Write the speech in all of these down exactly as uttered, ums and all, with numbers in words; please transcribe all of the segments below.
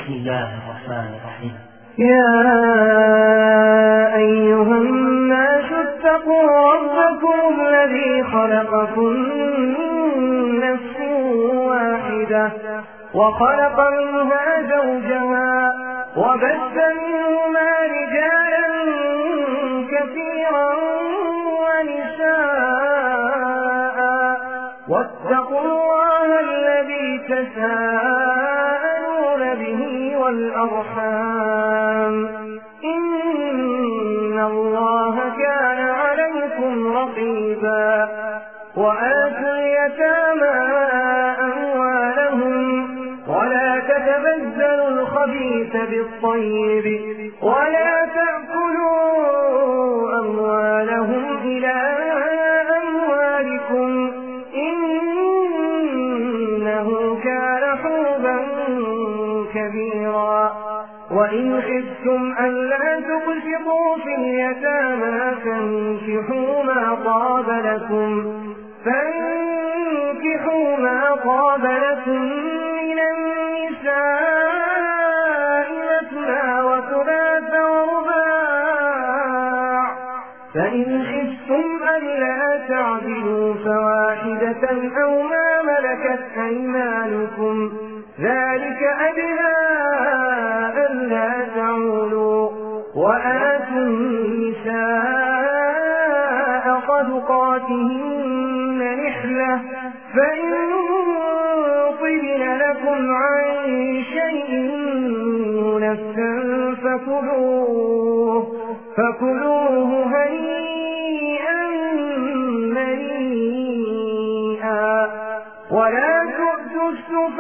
بسم الله الرحمن الرحيم. يا أيها الناس اتقوا ربكم الذي خلقكم من نفس واحدة وخلق منها زوجها وبث منهما رجالا كثيرا ونساء واتقوا الله الذي تساءلون به والأرحام إن الله كان عليكم رقيبا. وآتوا اليتامى أموالهم ولا تتبدلوا الخبيث بالطيب ولا تأكلوا أموالهم إلى أموالكم إنه كان حوبا كبيرا. وإن خفتم ألا تقسطوا في اليتامى فانكحوا ما طاب لكم فانكحوا ما طاب لكم من النساء مثنى وثلاث ورباع فإن خفتم ألا تعدلوا فواحدة أو ما ملكت أيمانكم ذلك أدنى ألا تعولوا. وآتوا النساء صدقاتهن نحلة فإن طبن لكم عن شيء نفسا فكلوه فكلوه هنيئا مريئا. ولا تؤتوا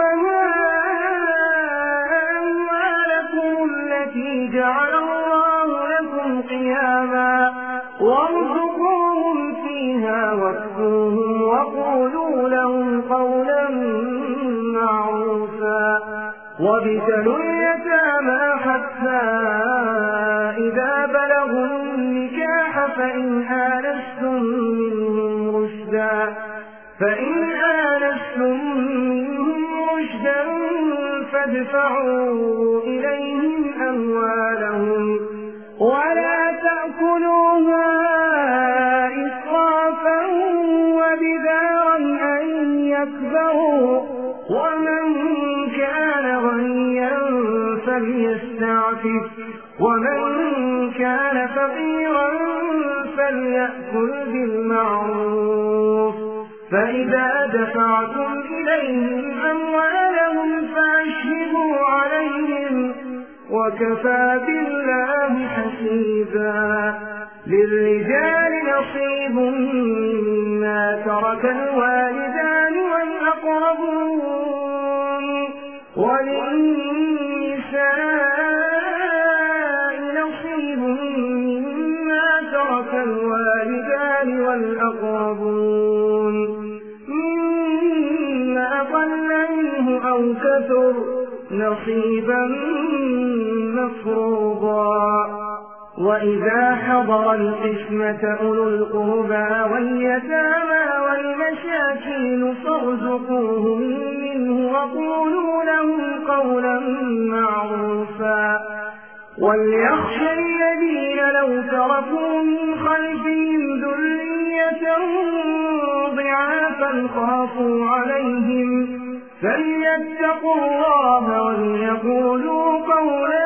السفهاء أموالكم التي جعل الله لكم قياما وارزقوهم فيها واكسوهم وقولوا لهم قولا معروفا. وابتلوا اليتامى حتى إذا بلغوا النكاح فإن آنستم منهم رشدا فإن آنستم منهم رشدا فادفعوا إليهم أموالهم ولا تأكلوها إسرافا وبدارا أن يكبروا. ومن كان غنيا فليستعفف ومن كان فقيرا فليأكل بالمعروف. فإذا دفعتم إليهم أموالهم فأشهدوا عليهم وكفى بالله حسيبا. للرجال نصيب مما ترك الوالدان والأقربون وللنساء نصيب مما ترك الوالدان والأقربون مما قل منه أو كثر نصيبا مفروضا. وإذا حضر القسمة أولو القربى واليتامى والمساكين فارزقوهم منه وقولوا لهم قولا معروفا. وليخشى الذين لو تركوا من خلفهم ذرية ضعافا خافوا عليهم فليتقوا الله وليقولوا قولا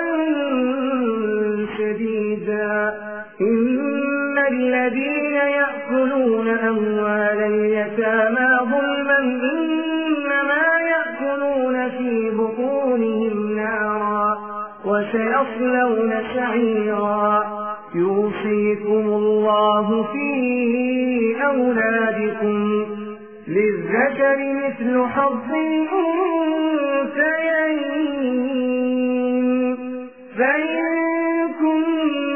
سديدا. إن الذين يأكلون أموال اليتامى ظلما إنما يأكلون في بطونهم نارا وسيصلون سعيرا. يوصيكم الله في أولادكم للذكر مثل حظ الأنثيين فإن كن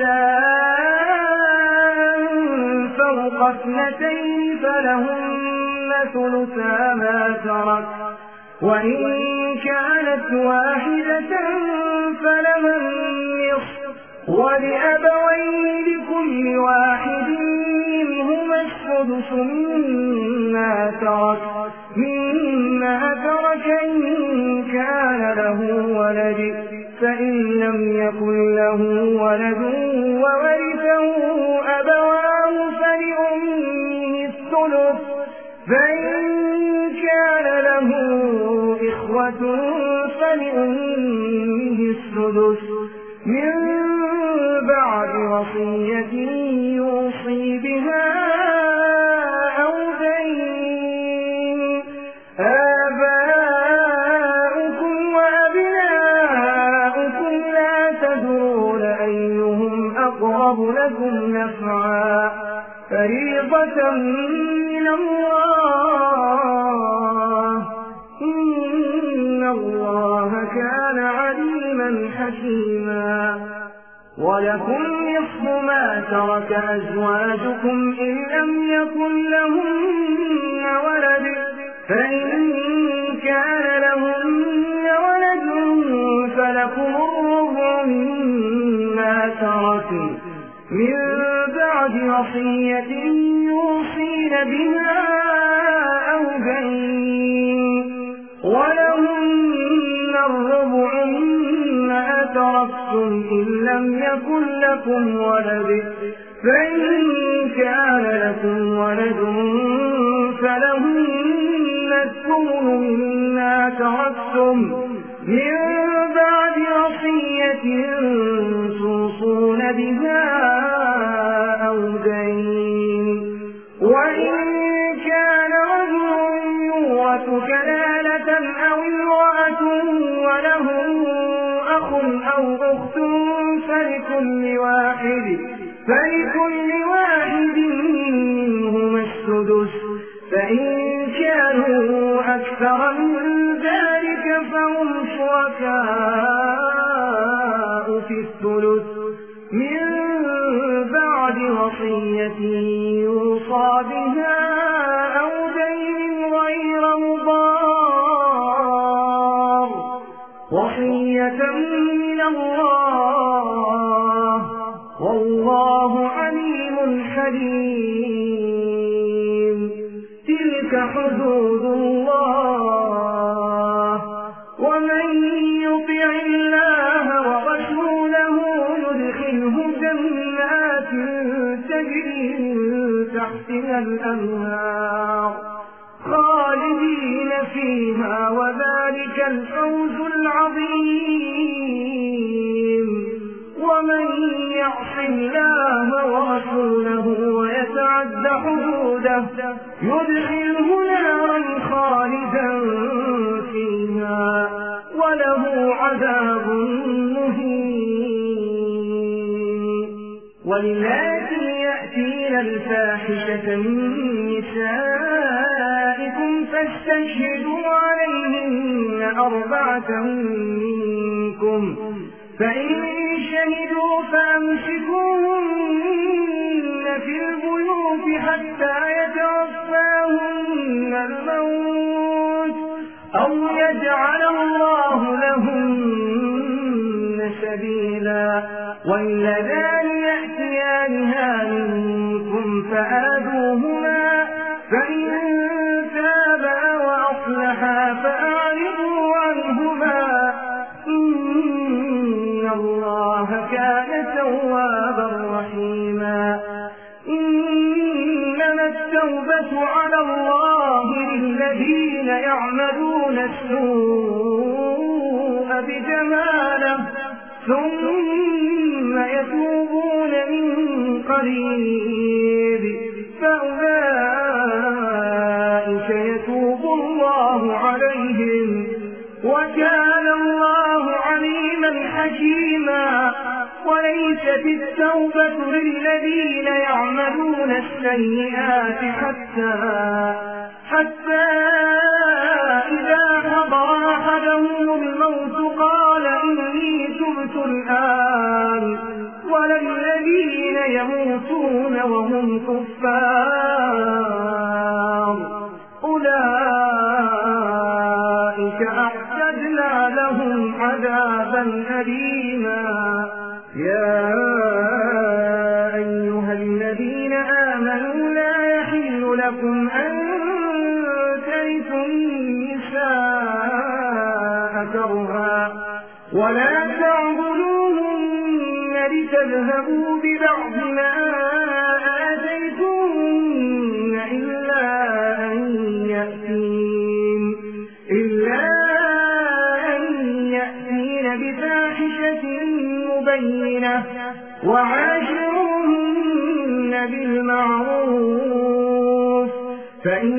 نساء فوق اثنتين فلهن ثلثا ما ترك وإن كانت واحدة فلها النصف ولأبويه لكل واحد منهما السدس مما ترك مما ترك إن كان له ولد فإن لم يكن له ولد وورثه أبواه فلأمه الثلث فإن كان له إخوة فلأمه السدس من بعد وصية يوصي بها أو دين. آباؤكم وأبناؤكم لا تدرون أيهم أقرب لكم نفعا فريضة من الله إن الله كان عليما حكيما. ولكم نصف ما ترك أزواجكم إن لم يكن لهن ولد فإن كان لهن ولد فلكم الربع مما تركوا من بعد وصية يوصين بها أو دين. ولهن الربع مما تركتم إن لم يكن لكم ولد فإن كان لكم ولد فلهن الثمن مما تركتم من بعد وصية توصون بها أو دين. وإن كان رجل يورث كلالة أو امرأة وله أخ أو أخت فلكل واحد فلكل واحد منهما السدس فإن كانوا أكثر من ذلك فهم شركاء في الثلث من بعد وصية يوصى بها أو دين غير مضار وصية من الله والله عليم حليم. تلك حدود الله ومن يطع الله ورسوله يدخله جنات تجري من تحتها الأنهار خالدين فيها وذلك الفوز العظيم. ومن يعص الله ورسوله ويتعد حدوده يدخله نارا خالدا فيها وله عذاب مهين. واللاتي يأتين الفاحشة من نسائكم فاستشهدوا عليهن أربعة منكم فإن شهدوا فأمسكوهن في البيوت حتى يتوفاهن الموت أو يجعل الله لهن سبيلا. واللذان يأتيانها منكم فآذوهما فإن تابا وأصلحا فأعرضوا عنهما إن الله كان توابا رحيما. إنما التوبة على الله للذين يعملون السوء بجهالة ثم يتوبون من قريب فأولئك يتوب الله عليهم وكان الله عليما حكيما. وليست التوبة للذين يعملون السيئات حتى حتى إذا حضر أحدهم الموت قال إني تبت الآن ولا الذين يموتون وهم كفار أولئك أعتدنا لهم عذابا أليما. يا أيها الذين آمنوا لا يحل لكم أن ترثوا النساء كرها ولا تعضلوهن لتذهبوا ببعض ما آتيتوهن إلا أن يأتين إلا أن يأتين بفاحشة مبينة وعاشروهن بالمعروف فإن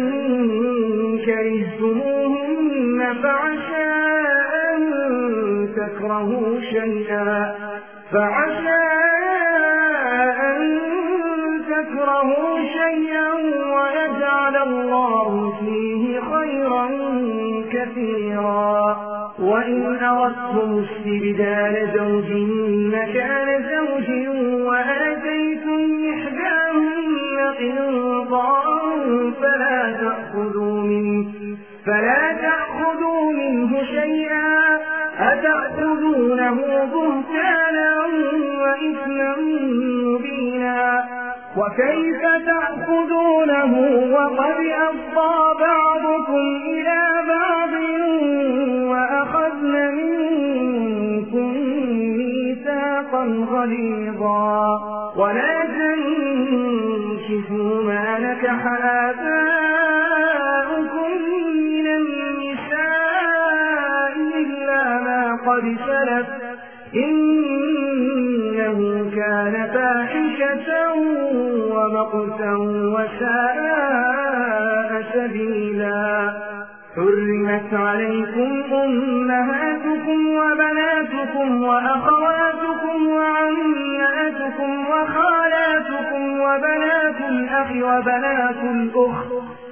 كرهتموهن فعسى أن تكرهوا شيئا فعسى أن تكرهوا شيئا ويجعل الله فيه خيرا كثيرا وإن أردتم استبدال زوج مكان زوج وآتيتم إحداهن قنطارا فلا تأخذوا منه فلا تأخذوا منه شيئا أتأخذونه بهتانا وإثما مبينا وكيف تأخذونه وقد أفضى بعضكم إلى بعض وأخذن منكم ميثاقا غليظا ولا تنكحوا ما نكح آباؤكم من النساء إلا ما قد سلف إنه كان فاحشة ومقتا وساء سبيلا حرمت عليكم أمهاتكم وبناتكم وأخواتكم وعماتكم وخالاتكم وبنات الأخ وبنات الأخت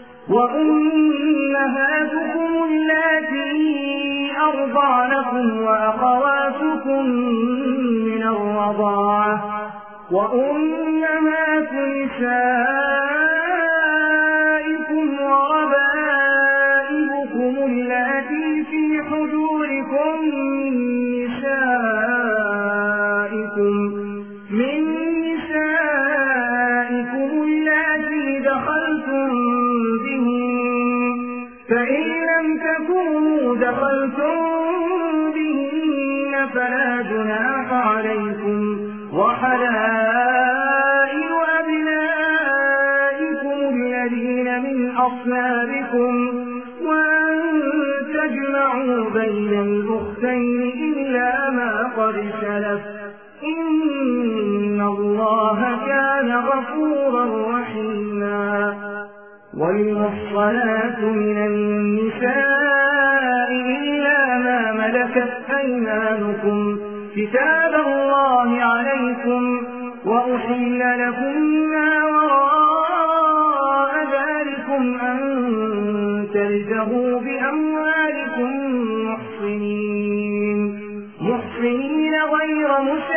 وأمهاتكم اللاتي أرضعنكم وأخواتكم من الرضاعة وأمهات نسائكم وربائبكم اللاتي في حجوركم نسائكم من نسائكم اللاتي دخلتم بهن فإن لم تكونوا دخلتم بهن فلا جناح عليكم وحلائل أبنائكم الذين من أصلابكم وأن تجمعوا بين الأختين إلا ما قد سلف إن الله كان غفورا رحيما والمحصنات من النساء إلا ما ملكت أيمانكم كتاب الله عليكم وأحل لكم ما وراء ذلكم أن ترجعوا بأموالكم محصنين محصنين غير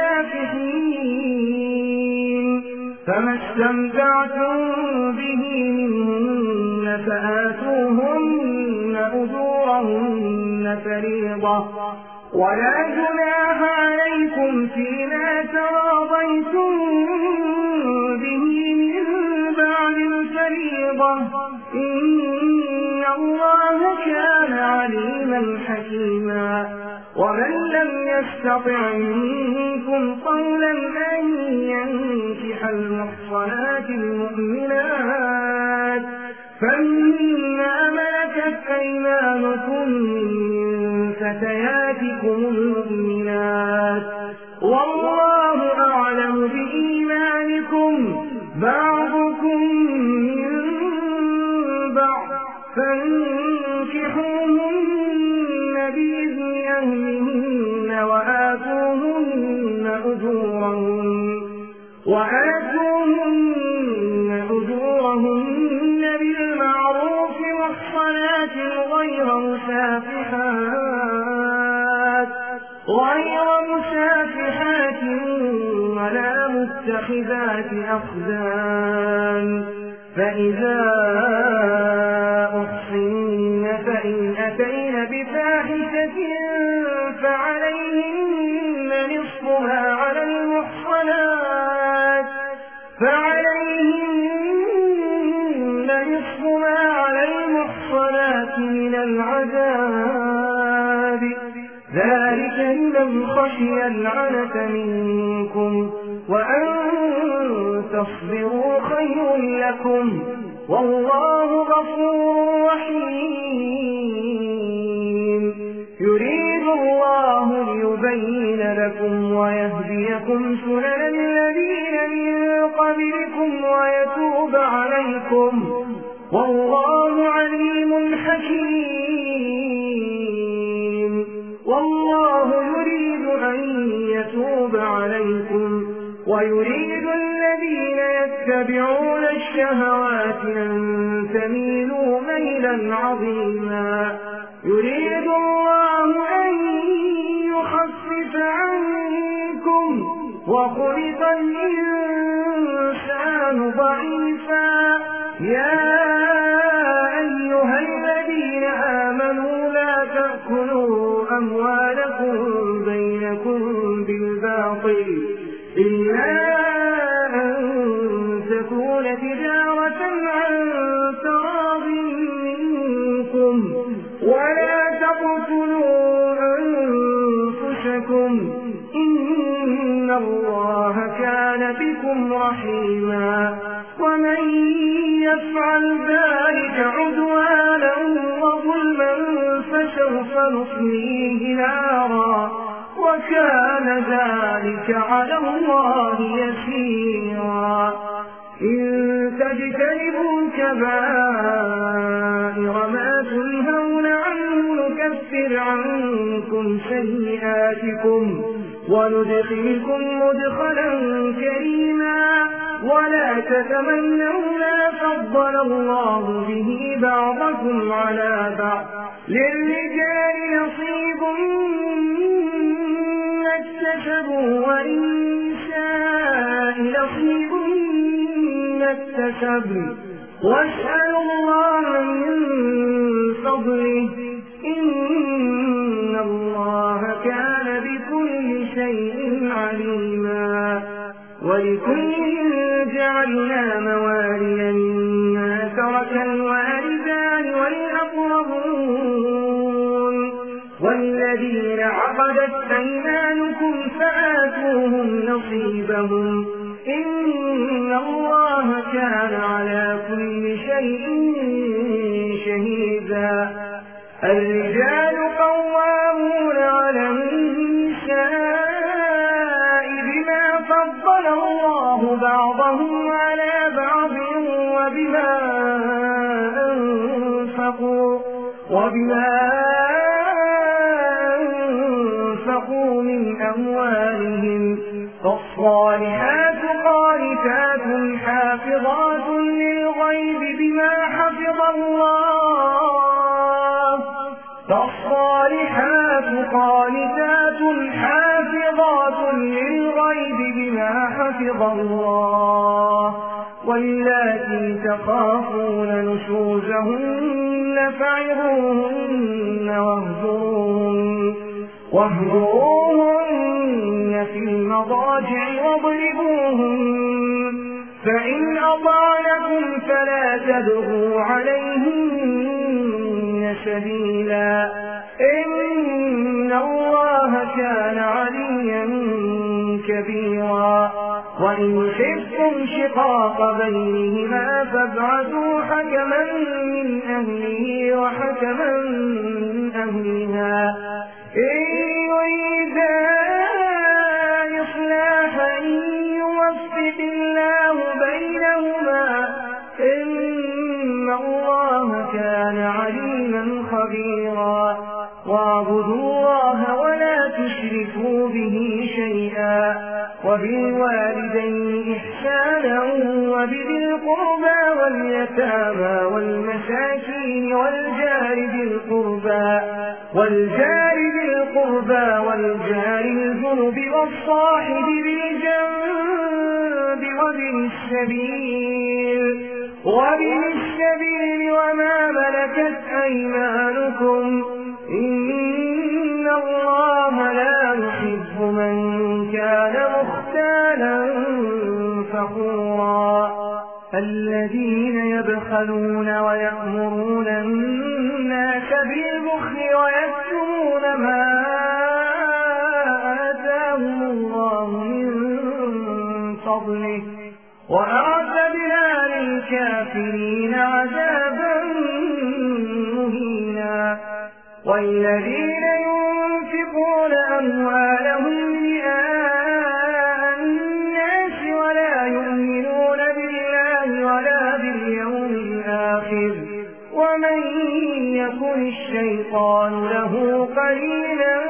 مسافحين فما استمتعتم به منهن فآتوهن أجورهن فريضة ولا جناح عليكم فيما تراضيتم به من بعد الفريضة إن الله كان عليما حكيما ومن لم يستطع منكم قولا أن ينكح المحصنات المؤمنات فمما ملكت أيمانكم من فتياتكم المؤمنات والله أعلم بإيمانكم بعضكم من بعض فانكحوهن بإذن أهلهن وآتوهن أجورهن وآتوهن أجورهن بالمعروف محصنات غير مسافحات غير مسافحات ولا متخذات أخدان فإذا أحصن فإن أتين بفاحشة فعليهن نصف ما على المحصنات فعليهن نصف ما على المحصنات من العذاب ذلك لمن من خشي العنة منكم وأن تصبروا خير لكم والله غفور رحيم يريد الله ليبين لكم ويهديكم سنن الذين من قبلكم ويتوب عليكم والله عليم حكيم والله يريد أن يتوب عليكم ويريد الذين يتبعون الشهوات أن تميلوا ميلا عظيما يريد الله أن يخفف عنكم وخلق الإنسان ضعيفا يا أيها الذين آمنوا لا تأكلوا أموالكم بينكم بالباطل إلا أن تكون تجارة عن تراض منكم ولا تقتلوا أنفسكم إن الله كان بكم رحيما ومن يفعل ذلك عدوانا وظلما فسوف نصليه نارا وكان ذلك على الله يسيرا إن تجتنبوا كبائر ما تنهون عنه نكفر عنكم سيئاتكم وندخلكم مدخلا كريما ولا تتمنوا ما فضل الله به بعضكم على بعض للرجال نصيب مما اكتسبوا وللنساء نصيب مما اكتسبن واسألوا الله من فضله إن الله كان بكل شيء عليما ولكل جعلنا موالي مما ترك الوالدان والأقربون والذين عقدت أيمانكم فآتوهم نصيبهم إن الله كان على كل شيء شهيدا الرجال قوامون على النساء بما فضل الله بعضهم على بعض وبما أنفقوا وبما أنفقوا من أموالهم فالصالحات قانتات حافظات للغيب بما حفظ الله فالصالحات قانتات حافظات للغيب بما حفظ الله واللاتي تخافون نشوزهن فعظوهن واهجروهن واهجروهن في المضاجع واضربوهن فإن أطعنكم فلا تبغوا عليهن سبيلا إن الله كان عليا كبيرا وإن خفتم شقاق بينهما فابعثوا حكما من أهله وحكما من أهلها إن يريدا إصلاحا يوفق الله بينهما إن الله كان عليما خبيرا واعبدوا الله ولا تشركوا به شيئا وبالوالدين إحسانا وبذي القربى واليتامى والمساكين والجار ذي القربى والجار ذي القربى والجار الجنب والصاحب بالجنب وابن السبيل وابن السبيل وما ملكت أيمانكم إن الله لا يحب من كان مختالا فخورا الذين يبخلون ويأمرون الناس بالبخل ويكتمون ما الذين ينفقون أموالهم رئاء الناس ولا يؤمنون بالله ولا باليوم الآخر ومن يكن الشيطان له قرينا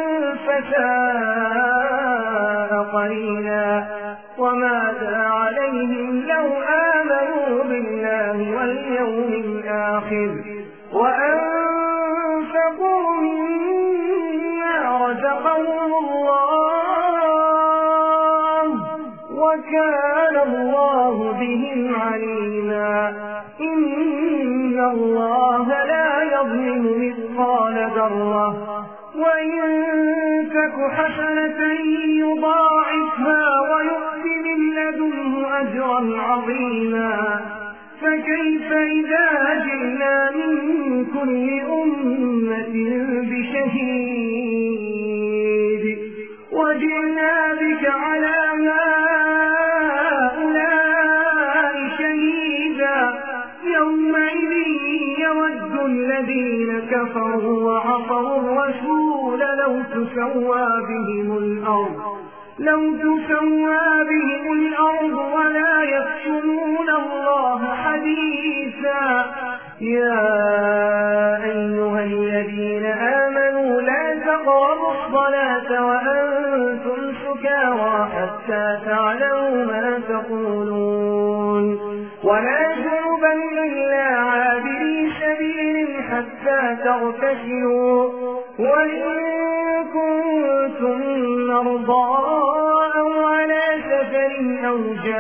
فساء قرينا وماذا عليهم لو آمنوا بالله واليوم الآخر وأنفقوا مما رزقهم الله وكان الله بهم عليما إن الله لا يظلم مثقال ذرة وإن تك حسنة يضاعفها ويؤت من لدنه أجرا عظيما فكيف إذا جئنا من كل أمة بشهيد وجئنا بك على هؤلاء شهيدا يومئذ يود الذين كفروا وعصوا الرسول لو تسوى بهم الأرض لو تسوى بهم الأرض ولا يكتمون الله حديثا يا أيها الذين آمنوا لا تقربوا الصلاة وأنتم سكارى حتى تعلموا ما تقولون ولا جنبا إلا عابري سبيل حتى تغتسلوا وإن كنتم مرضى أو على سفر أو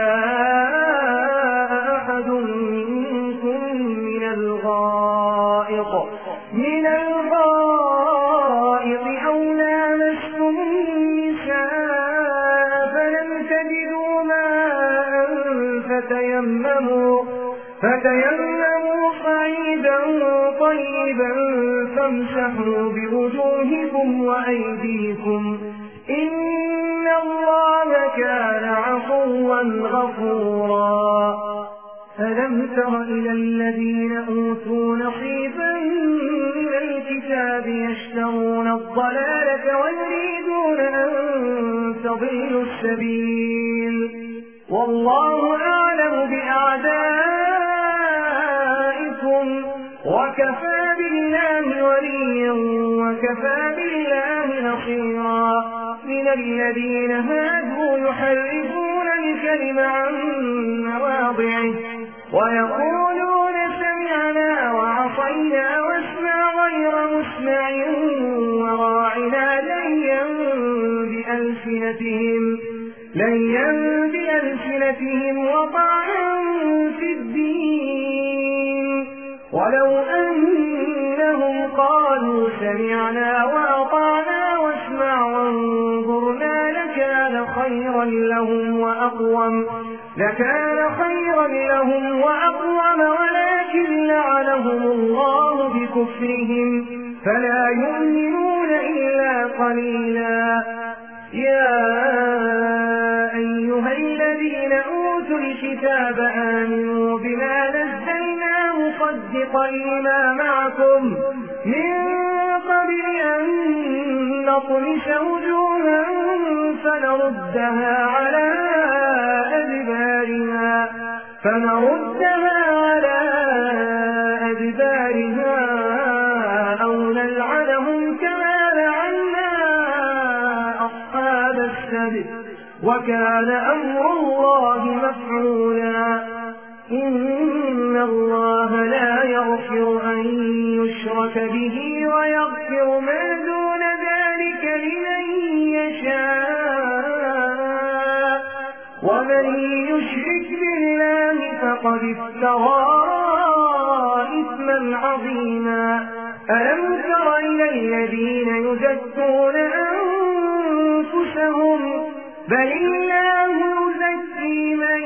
جاء أحد منكم من الغائط من الغائط أو لامستم النساء فلم تجدوا ماء فتيمموا فتيمموا صعيدا طيبا فامسحوا بوجوهكم وأيديكم إن الله كان عفوا غفورا ألم تر إلى الذين أوتوا نصيبا من الكتاب يشترون الضلالة ويريدون أن تضلوا السبيل والله أعلم بأعدائكم وكفى بالله وليا وكفى بالله نصيرا من الذين هادوا يحرفون الكلم عن مواضعه ويقولون سمعنا وعصينا واسمع غير مسمع وراعنا ليا بألسنتهم ليا بألسنتهم وطعنا في الدين ولو أنهم قالوا سمعنا وأطعنا واسمع وانظرنا لكان خيرا لهم وأقوم لكان خيرا لهم وأقوم ولكن لعنهم الله بكفرهم فلا يؤمنون إلا قليلا يا أيها الذين أوتوا الكتاب آمنوا بما نزلنا مصدقا لما معكم من قبل أن نطمس وجوها فنردها على أدبارها فنردها على أدبارها أو نلعنهم كما لعنا أصحاب السبت وكان أمر الله مفعولا إن الله لا يغفر أن يشرك به ويغفر ما دون ذلك لمن يشاء ومن يشرك بالله فقد افترى إثما عظيما ألم تر إلى الذين يزكون أنفسهم بل الله يزكي من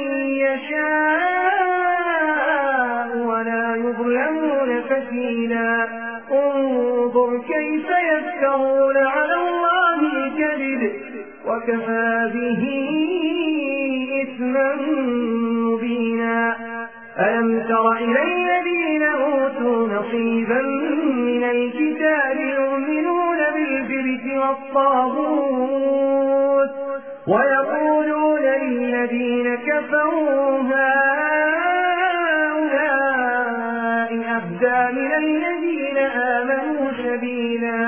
يشاء ولا يظلمون فتيلا انظر كيف يفترون على الله الكذب وكفى به إثما مبينا ألم تر إلى الذين أوتوا نصيبا من الكتاب الطاغوت ويقولون للذين كفروا هؤلاء أهدى من الذين آمنوا سبيلا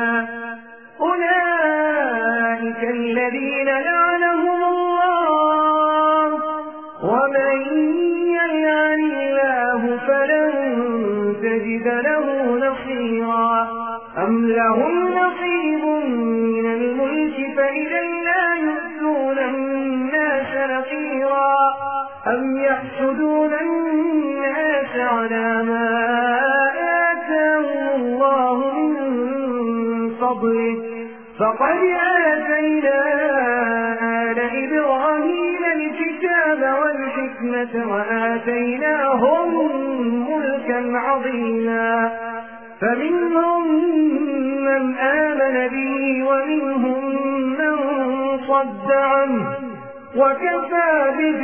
أولئك الذين لعنهم الله ومن يلعن الله فلن تجد له نصيرا أم لهم نصيب من الملك فإذا لا يؤتون الناس نقيرا أم يحسدون الناس على ما آتاهم الله من فضله فقد آتينا آل إبراهيم الكتاب والحكمة وآتيناهم ملكا عظيما فمنهم من آمن به ومنهم من صد عنه وكفى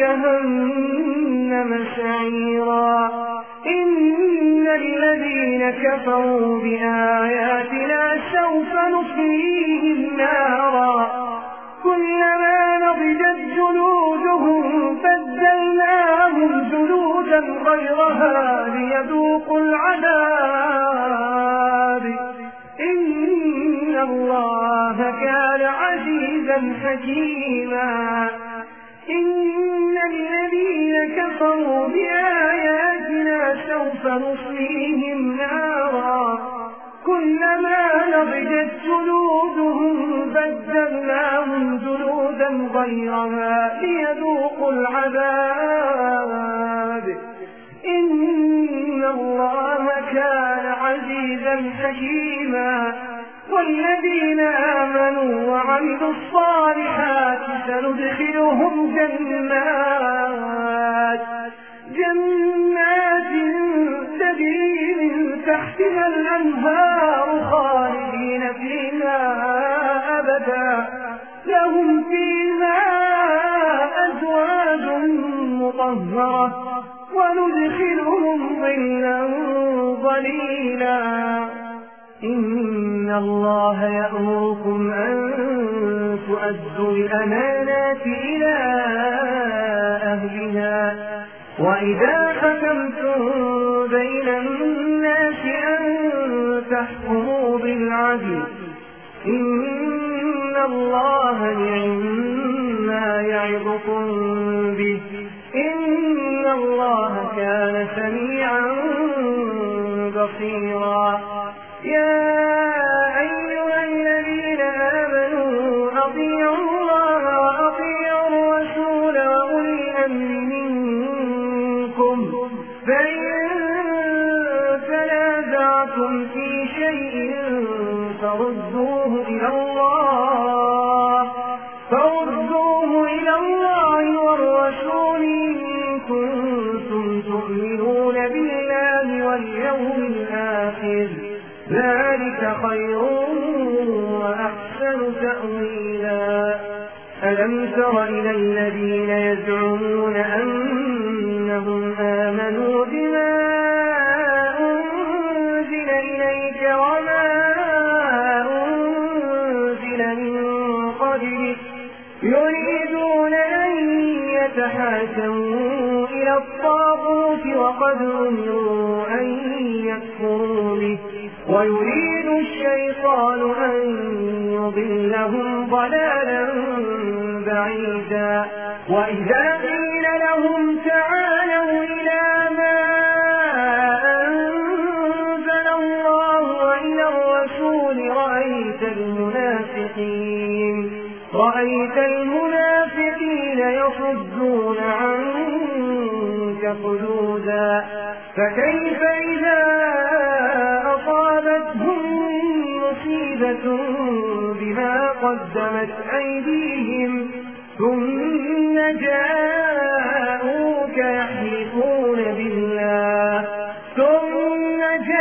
بجهنم سعيرا إن الذين كفروا بآياتنا سوف نصليهم نارا كلما نضجت جلودهم بدلناهم جلودا غيرها ليذوقوا العذاب إن الله كان عزيزا حكيما إن الذين كفروا بآياتنا سوف نصليهم نارا كلما نضجت جلودهم بدلناهم جلودا غيرها ليذوقوا العذاب إن الله كان عزيزا حكيما والذين آمنوا وعملوا الصالحات سندخلهم جنات جنات تجري من تحتها الأنهار خالدين فيها أبدا لهم فيها أزواج مطهرة وندخلهم ظلا ظليلا إن الله يأمركم أن تؤدوا الأمانات إلى أهلها وإذا حكمتم بين الناس أن تحكموا بالعدل إن الله نعم يعظكم به إن الله كان سميعا بصيرا يا أيها الذين آمنوا أطيعوا الله وأطيعوا الرسول وأولي الأمر منكم فإن تنازعتم في شيء فردوه إلى الله فردوه إلى الله والرسول إن كنتم تؤمنون بالله واليوم الآخر ذلك خير وأحسن تأويلا ألم تر إلى الذين يزعمون أنهم آمنوا بما أنزل إليك وما أنزل من قبلك يريدون أن يتحاكموا إلى الطاغوت وقد أمروا أن يكفروا به ويريد الشيطان أن يضلهم ضلالا بعيدا وإذا قيل لهم تعالوا إلى ما أنزل الله وإلى الرسول رأيت المنافقين رأيت المنافقين يصدون عنك صدودا فكيف إذا أصابتهم مصيبة بما قدمت أيديهم ثم جاءوك يحلفون بالله ثم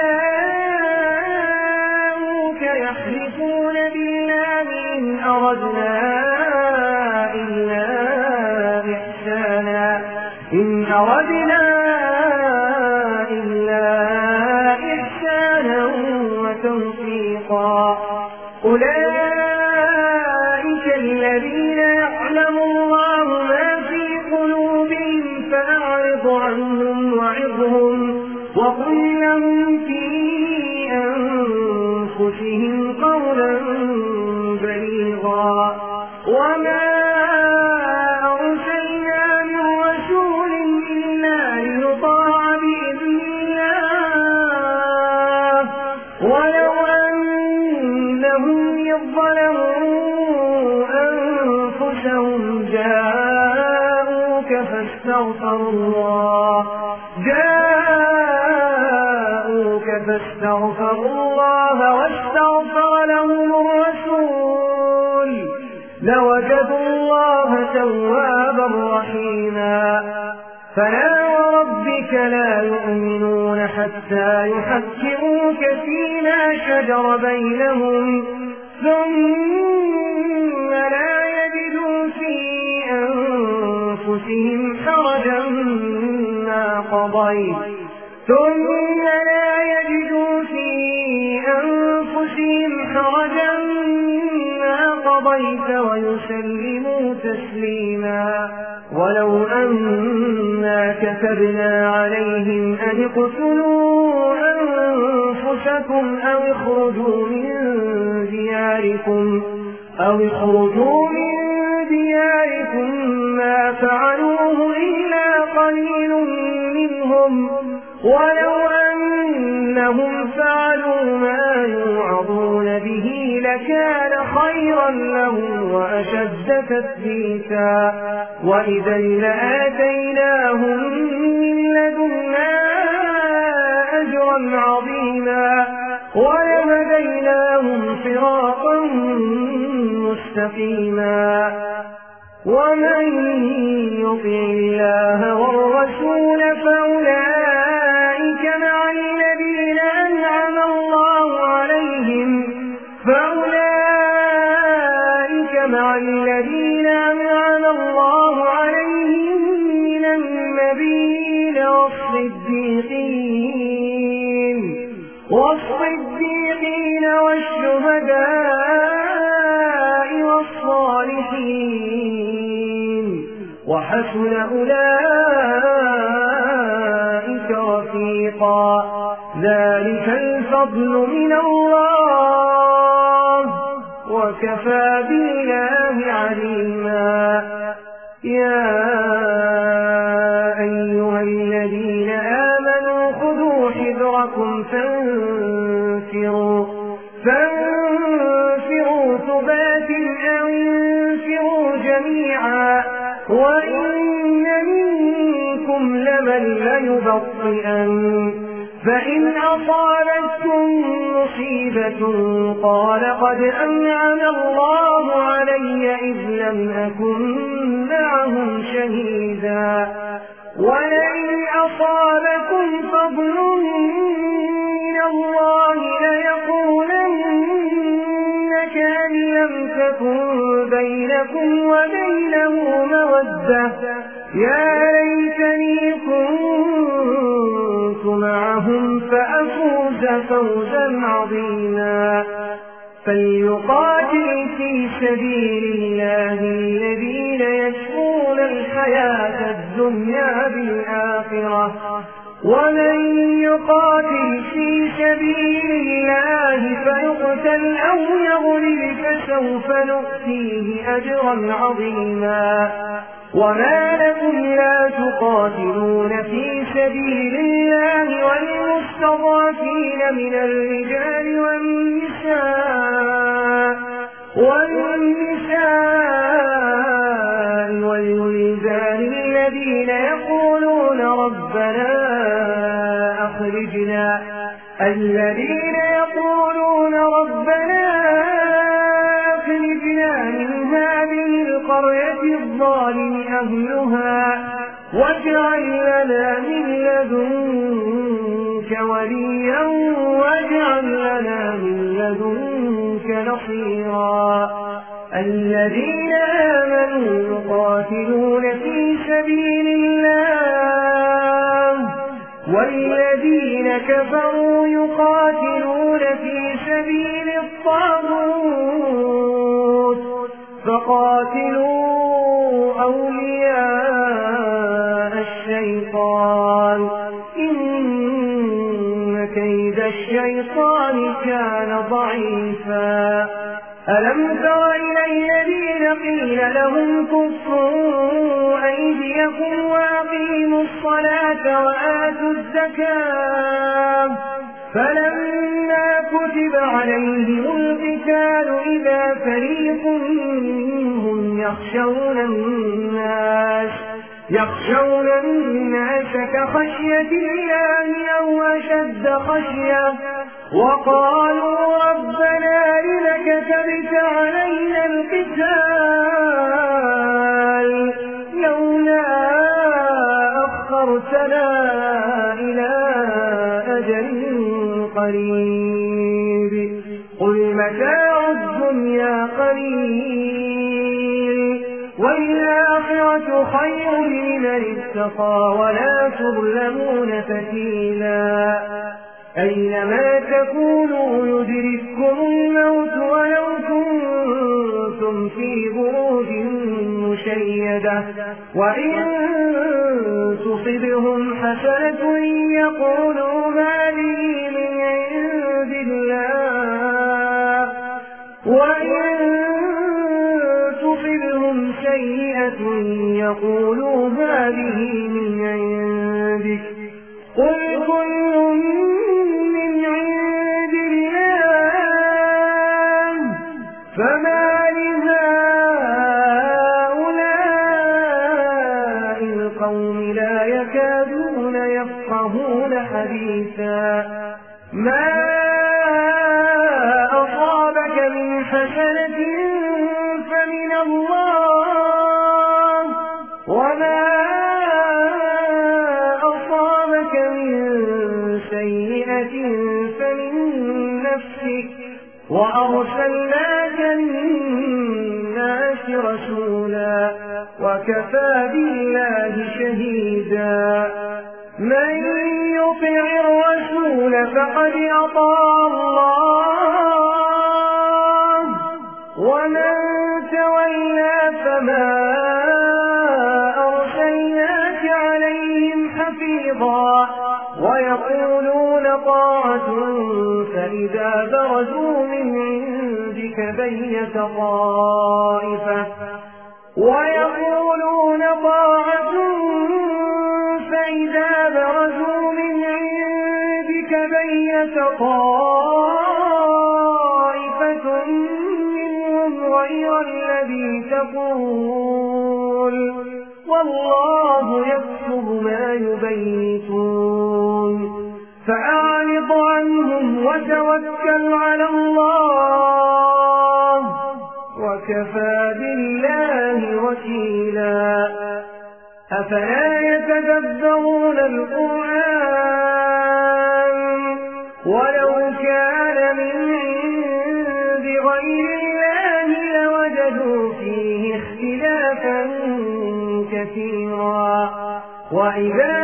جاءوك يحلفون بالله إن أردنا إلا إحسانا إن أردنا إلا إحسانا وتوفيقا أولئك ظلموا أنفسهم جاءوك فاستغفروا الله جاءوك فاستغفروا الله واستغفر لهم الرسول لوجدوا الله توابا رحيما فلا وربك لا يؤمنون حتى يحكموك فيما شجر بينهم ثم لا يجدوا في أنفسهم حرجا ما قضيت ثم لا يجدوا في أنفسهم حرجا ما قضيت ويسلموا تسليما ولو أنا كتبنا عليهم أن اقتلوا أنفسكم أو اخرجوا من دياركم أو اخرجوا من دياركم ما فعلوه إلا قليل منهم ولو أنهم فعلوا ما يوعظون به لكان خيرا لهم وأشد تثبيتا وإذا لآتيناهم من لدنا أجرا عظيما ولهديناهم صراطا مستقيما ومن يطع الله والرسول فأولئك مع الذين أنعم الله عليهم فأولئك مع الذين أنعم الله عليهم من النبيين والصديقين والصديقين والشهداء والصالحين وحسن أولئك رفيقا ذلك الفضل من الله وكفى بالله عليما يا أيها الذين آمنوا خذوا حذركم فانفروا فانفروا ثبات أو انفروا جميعا وإن منكم لمن ليبطئن فإن أصابتكم مصيبة قال قد أنعم الله علي إذ لم أكن معهم شهيدا ولئن أصابكم فضل من الله ليقولن كأن لم تكن بينكم وبينه مودة يا ليتني كنت معهم فأفوز فوزا عظيما فليقاتل في سبيل الله الذين يشرون الحياة الدنيا بالآخرة ومن يقاتل في سبيل الله فيقتل أو يغلب فسوف نؤتيه أجرا عظيما وما لكم لا تقاتلون في سبيل الله والمستضعفين من الرجال والنساء والنساء والولدان الذين يقولون ربنا أخرجنا الذين يقولون ربنا أخرجنا من هذه القرية الظالم أهلها واجعل لنا من لدنك وليا واجعل لنا من لدنك نصيرا الذين آمنوا يقاتلون في سبيل الله والذين كفروا يقاتلون في سبيل الطاغوت فقاتلوا أولياء الشيطان إن كيد الشيطان كان ضعيفا ألم تر إلى الذين قيل لهم كفوا أيديكم وأقيموا الصلاة وآتوا الزكاة فلما كتب عليهم القتال إذا فريق منهم يخشون الناس يخشون الناس كخشية الله أو أشد خشية وقالوا ربنا لم كتبت علينا القتال لولا أخرتنا إلى أجل قريب قل متاع الدنيا قليل والآخرة خير لمن اتقى ولا تظلمون فتيلا أينما تكونوا يدرككم الموت ولو كنتم في بروج مشيدة وإن تصبهم حسنة يقولوا هذه من عند الله وإن تصبهم سيئة يقولوا هذه من عندك قل كل من عند الله فما لهؤلاء القوم لا يكادون يفقهون حديثا ما أصابك من حسنة فمن الله وما أصابك من سيئة فمن نفسك وأرسلناك للناس رسولا وكفى بالله شهيدا من يطع الرسول فقد أطاع الله ومن تولى فما أرسلناك عليهم حفيظا ويقولون طاعة فإذا برزوا من عندك بيت طائفة ويقولون طاعة فإذا برزوا من عندك بيت طائفة منهم غير الذي تقول والله يكتب ما يبيتون فأعرض عنهم وتوكل على الله وكفى بالله وكيلا أفلا يتدبرون القرآن ولو كان من عند غير الله لوجدوا فيه اختلافا كثيرا وإذا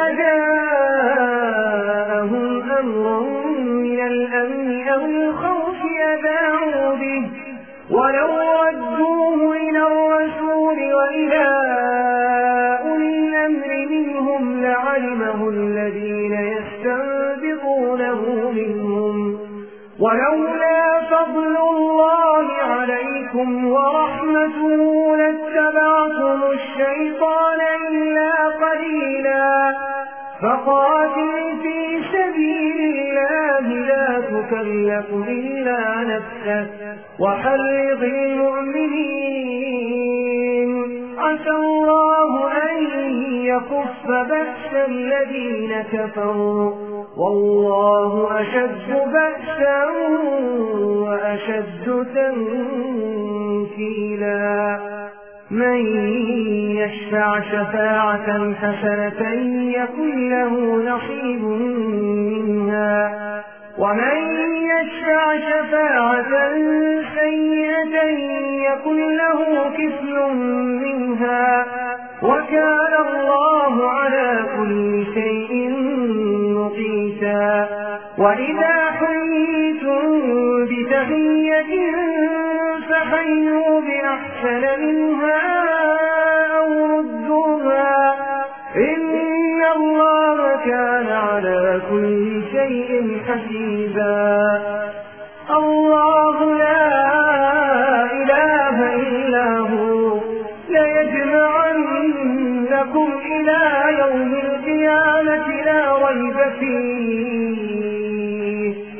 جاءهم أمر من الأمن أو الخوف أذاعوا به ولو ردوه إلى الرسول وإلى أولي الأمر منهم لعلمه الذين يستنبطونه منهم ولولا فضل الله عليكم ورحمته لاتبعتم الشيطان إلا قليلا فقاتل في سبيل الله لا تكلف إلا نفسك وحرض المؤمنين عسى الله أن يكف بأس الذين كفروا والله أشد بأسا وأشد تنكيلا من يشفع شفاعة حسنة يكن له نصيب منها ومن يشفع شفاعة سيئة يكن له كفل منها وكان الله على كل شيء مقيتا وإذا حييتم بتحية فحيوا بأحسن منها أو ردوها إن الله كان على كل شيء حسيبا الله لا إله إلا هو ليجمعنكم إلى يوم القيامة لا ريب فيه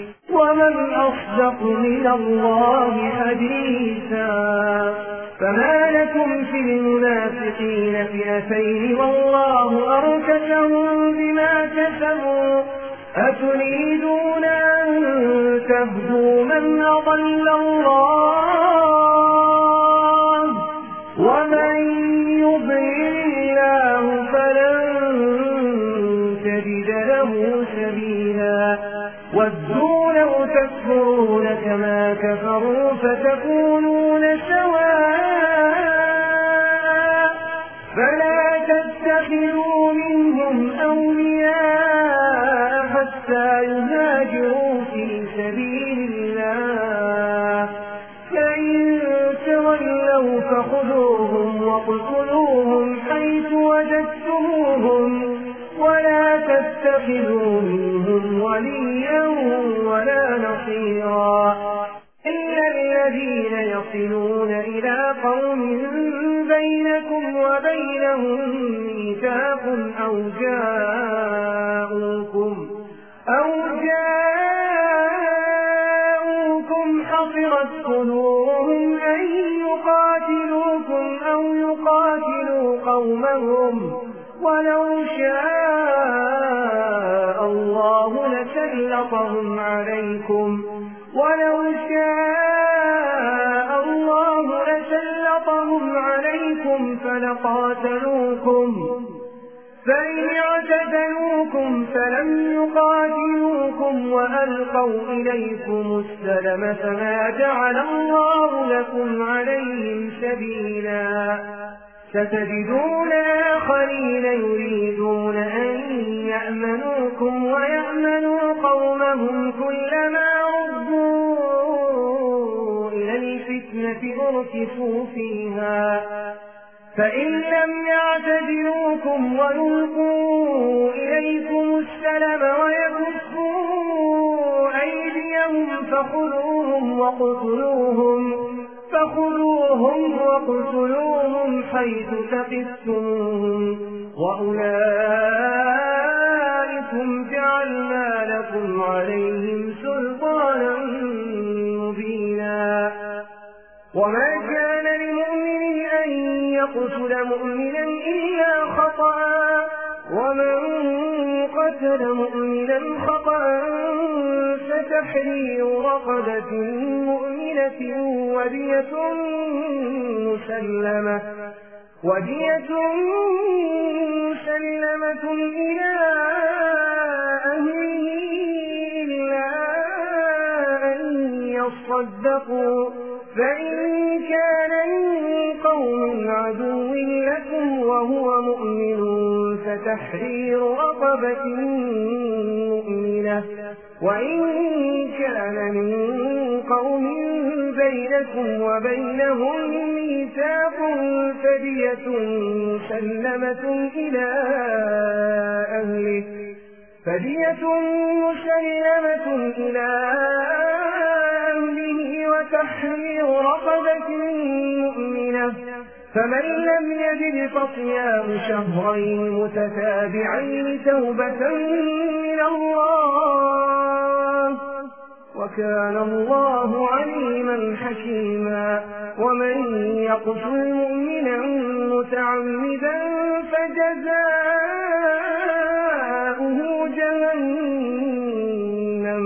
أصدق من الله حديثا. فما لكم في المنافقين فئتين والله أركسهم بما كسبوا أتريدون أن تهدوا من أضل الله ومن يضلل الله فلن تجد له سبيلا. ودوا لو تكفرون كما كفروا فتكونون سواء فلا تتخذوا منهم أولياء حتى يهاجروا في سبيل الله فإن تولوا فخذوهم واقتلوهم حيث وجدتموهم ولا تتخذوا منهم وليا ولا نصيرا إلا الذين يصلون إلى قوم بينكم وبينهم ميثاق أو جاءوكم أو جاءوكم حصرت صدورهم أن يقاتلوكم أو يقاتلوا قومهم ولو شاء الله لسلطهم عليكم ولو شاء الله لسلطهم عليكم فلقاتلوكم فإن اعتزلوكم فلم يقاتلوكم وألقوا إليكم السلم فما جعل الله لكم عليهم سبيلا. ستجدون آخرين يريدون أن يأمنوكم ويأمنوا قومهم كلما ردوا إلى الفتنة أركسوا فيها فإن لم يعتزلوكم ويلقوا إليكم السلم ويكفوا أيديهم فخذوهم وقتلوهم فخذوهم وقتلوهم حيث ثقفتموهم وأولئكم جعلنا لكم عليهم سلطانا مبينا. وما كان لمؤمن أن يقتل مؤمنا إلا خطأ ومن قتل مؤمنا خطأ فتحرير رقبة مؤمنة ودية مسلمة ودية مسلمة إلى أهله إلا أن يصدقوا فإن كان من قوم عدو لكم وهو مؤمن فتحرير رقبة مؤمنة وإن كان من قوم بينكم وبينهم ميثاق فدية مسلمة إلى أهله فدية مسلمة إلى أهله وتحرير رقبة مؤمنة فمن لم يجد فصيام شهرين متتابعين توبة من الله وكان الله عليما حكيما. ومن يقتل مؤمنا متعمدا فجزاؤه جهنم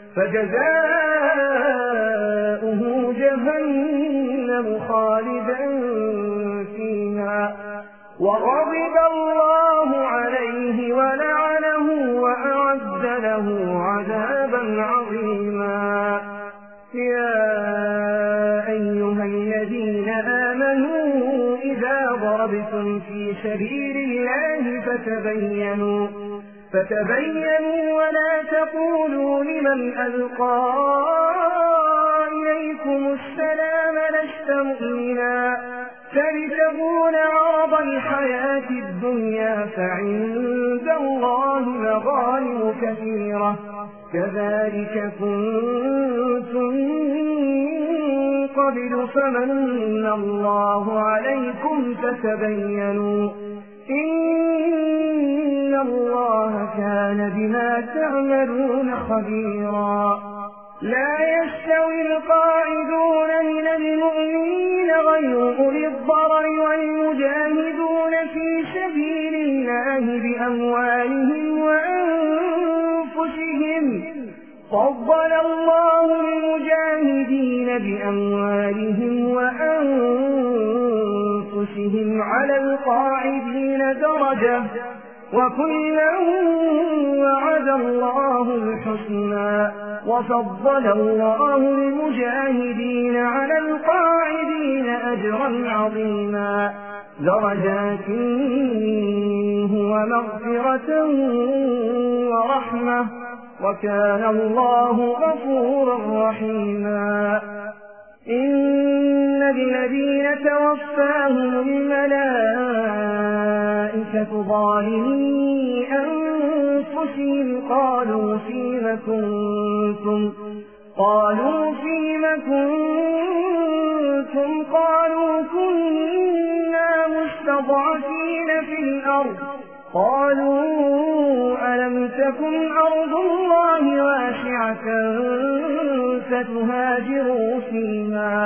فجزاؤه جهنم خالدا فيها وغضب الله عليه ولعنه وأعد له عذابا عظيما. يا أيها الذين آمنوا إذا ضربتم في سبيل الله فتبينوا فتبينوا ولا تقولوا لمن ألقى إليكم السلام لست مؤمنا تبتغون عرض الحياة الدنيا فعند الله مغانم كثيرة كذلك كنتم قبل فمن الله عليكم فتبينوا إن الله كان بما تعملون خبيرا. لا يستوي القاعدون من المؤمنين غير أولي الضرر والمجاهدون في سبيل الله بأموالهم وأنفسهم فضل الله المجاهدين بأموالهم وأنفسهم على القاعدين درجة وكلا وعد الله الحسنى وفضل الله المجاهدين على القاعدين أجرا عظيما درجات منه ومغفرة ورحمة وكان الله غفورا رحيما إن الذين توفاهم الملائكة ظالمي أنفسهم قالوا فيم كنتم قالوا فيم كنتم قالوا كنا مستضعفين في الأرض قالوا ألم تكن أرض الله واسعة فتهاجروا فيها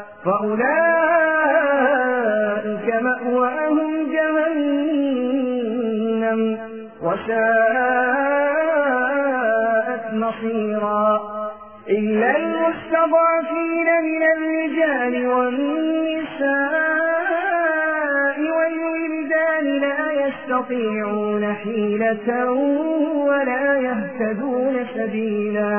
فأولئك مأواهم جهنم وساءت مصيرا إلا المستضعفين من الرجال والنساء والولدان لا يستطيعون حيلة ولا يهتدون سبيلا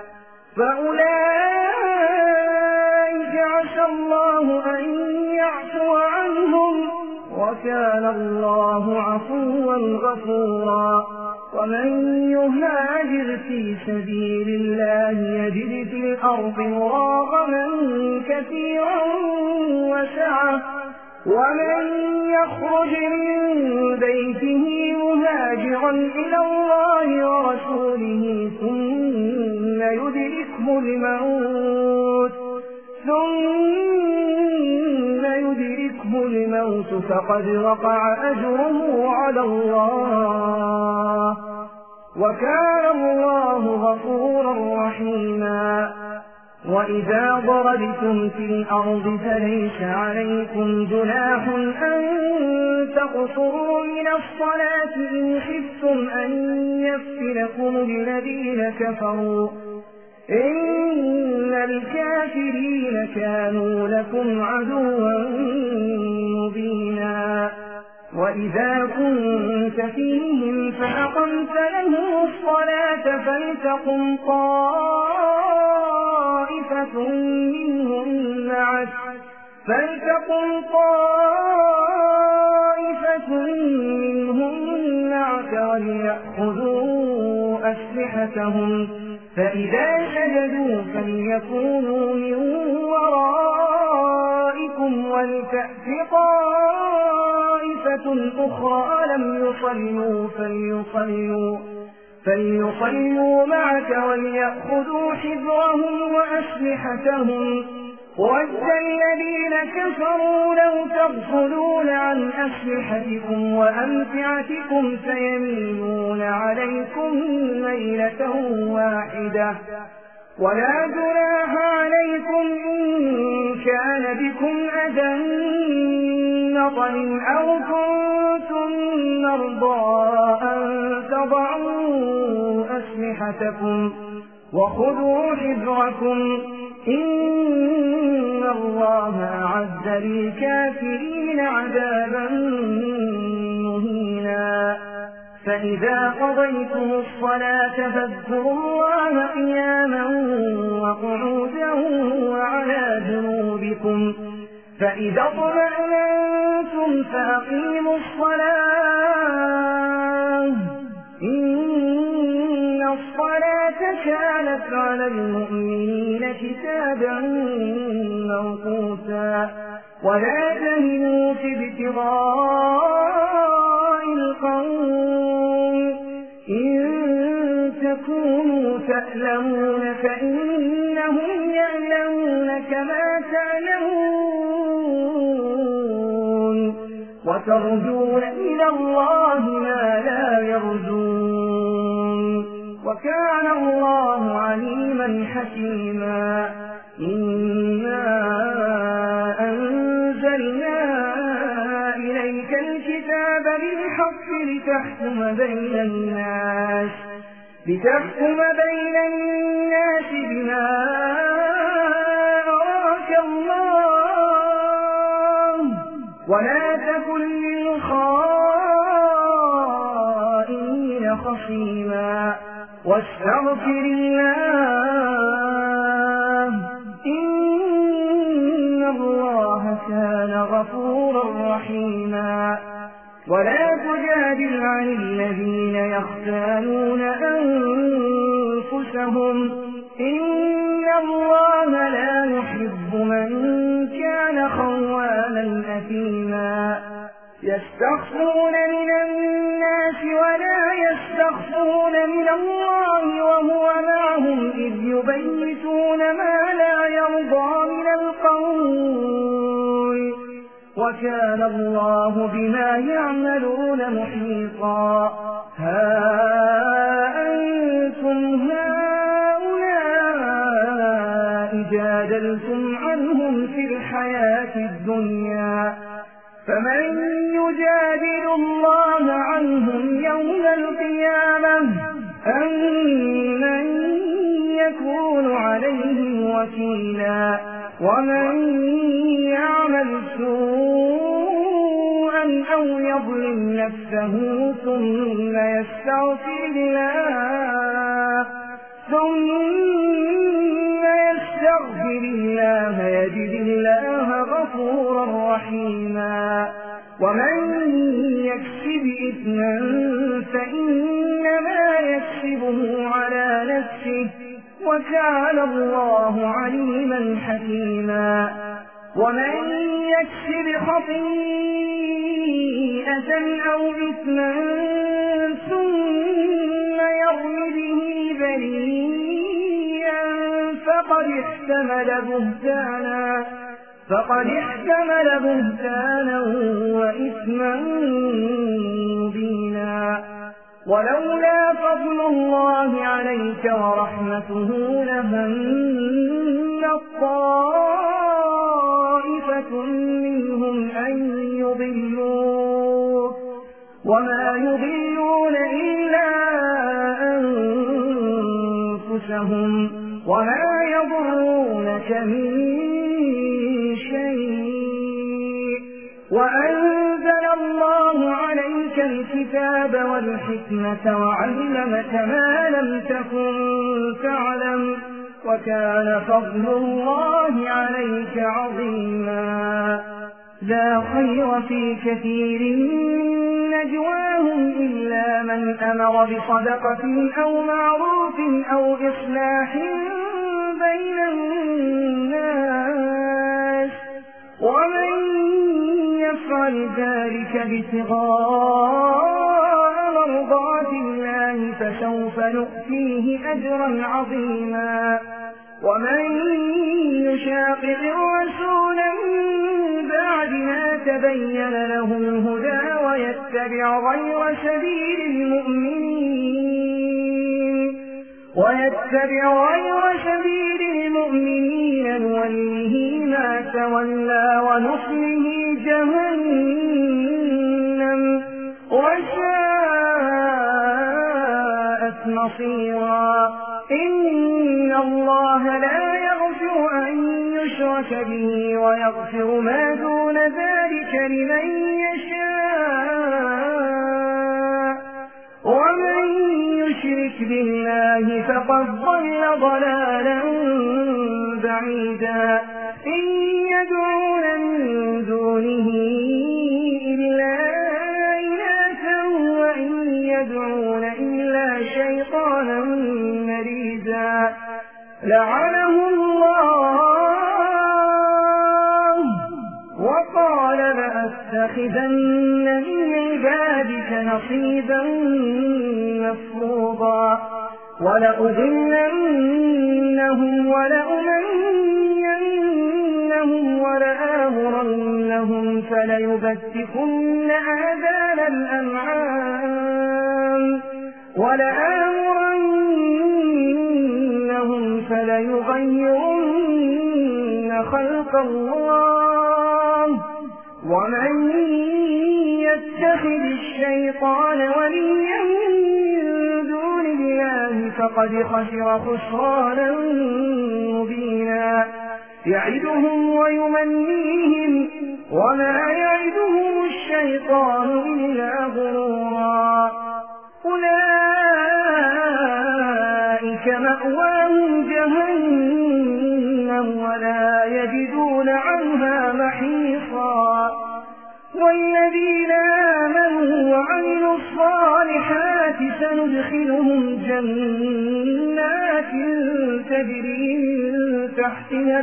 فأولئك عسى الله أن يعفو عنهم وكان الله عفوا غفورا ومن يهاجر في سبيل الله يجد في الأرض مراغما كثيرا وسعة ومن يخرج من بيته مهاجرا إلى الله ورسوله ثم يدركه الموت ثم يدركه الموت فقد وقع أجره على الله وكان الله غفورا رحيما وإذا ضربتم في الأرض فليس عليكم جناح أن تقصروا من الصلاة إن خفتم أن يفتنكم الذين كفروا إن الكافرين كانوا لكم عدوا مبينا وإذا كنت فيهم فأقمت لهم الصلاة فلتقم طائفة منهم معك فلتقم طائفة منهم معك وليأخذوا أسلحتهم فإذا سجدوا فليكونوا من ورائكم ولتأت طائفة أخرى لم يصلوا فليصلوا فليصلوا معك وليأخذوا حذرهم وأسلحتهم وَدَّ الَّذِينَ كَفَرُوا لَوْ تَغْفُلُونَ عَنْ أَسْلِحَتِكُمْ وَأَمْتِعَتِكُمْ فَيَمِيلُونَ عَلَيْكُمْ مَيْلَةً وَاحِدَةً وَلَا جُنَاحَ عَلَيْكُمْ إِن كَانَ بِكُمْ أَذًى مِّن مَّطَرٍ أَوْ كُنتُم مَّرْضَىٰ أَن تَضَعُوا أَسْلِحَتَكُمْ وَخُذُوا حِذْرَكُمْ إن الله أعد للكافرين عذابا مهينا فإذا قضيتم الصلاة فاذكروا الله قياما وقعودا وعلى جنوبكم فإذا اطمأننتم فأقيموا الصلاة إن الصلاة كانت على المؤمنين كتابا موقوتا ولا تهنوا في ابتغاء القوم إن تكونوا تألمون فإنهم يعلمون كما تعلمون وترجون إلى الله ما لا يرجون وكان الله عليما حكيما. إنا أنزلنا إليك الكتاب بالحق لتحكم بين الناس لتحكم بين الناس بما أراك الله ولا تكن للخائنين خصيما واستغفر الله إن الله كان غفورا رحيما. ولا تجادل عن الذين يختانون أنفسهم إن الله لا يحب من كان خوانا أثيما. يستخفون من الناس ولا يستخفون من الله وهو معهم إذ يبيتون ما لا يرضى من القول وكان الله بما يعملون محيطا. ها أنتم هؤلاء جادلتم عنهم في الحياة الدنيا فمن يجادل الله عنهم يوم القيامة أم من يكون عليهم وكيلا. ومن يعمل سوءا أو يظلم نفسه ثم يستغفر الله ثم يستغفر الله يجد الله غفورا رحيما. ومن يكسب إثما فإنما يكسبه على نفسه وكان الله عليما حكيما. ومن يكسب خطيئة أو إثما ثم يرم به بريئا فقد احتمل بهتانا فقد احتمل بهتانا وإثما مبينا. ولولا فضل الله عليك ورحمته لهم طائفة منهم أن يضلوك وما يضلون إلا أنفسهم وما يضرونك من شيء. وأنزل الله عليك الكتاب والحكمة وعلمك ما لم تكن تعلم وكان فضل الله عليك عظيما. لا خير في كثير من نجواهم إلا من أمر بصدقة أو معروف أو إصلاح بين الناس ومن يفعل ذلك ابتغاء مرضات الله فسوف نؤتيه أجرا عظيما. ومن يشاقق الرسول من بعد ما تبين له الهدى ويتبع غير سبيل المؤمنين ويتبع غير سبيل المؤمنين نوله ما تولى ونصله جهنم وساءت مصيرا. إن الله لا يغفر أن يشرك به ويغفر ما دون ذلك لمن يشاء ومن يشرك بالله فقد ضل ضلالا بعيدا. إن يدعون من دونه إلا إناثا وإن يدعون إلا شيطانا مريدا. لعنه الله وقال لأتخذن من عبادك نصيبا مفروضا ولأضلنهم ولأمنينهم ولآمرنهم فليبتكن آذان الأنعام ولآمرنهم يغيرن خلق الله ومن يتخذ الشيطان وليا من دون الله فقد خسر خسرانا مبينا يعدهم ويمنيهم وما يعدهم الشيطان إلا غرورا أولئك مأواهم جهنم ولا يجدون عنها محيصا والذين آمنوا وعملوا الصالحات سندخلهم جنات تجري من تحتها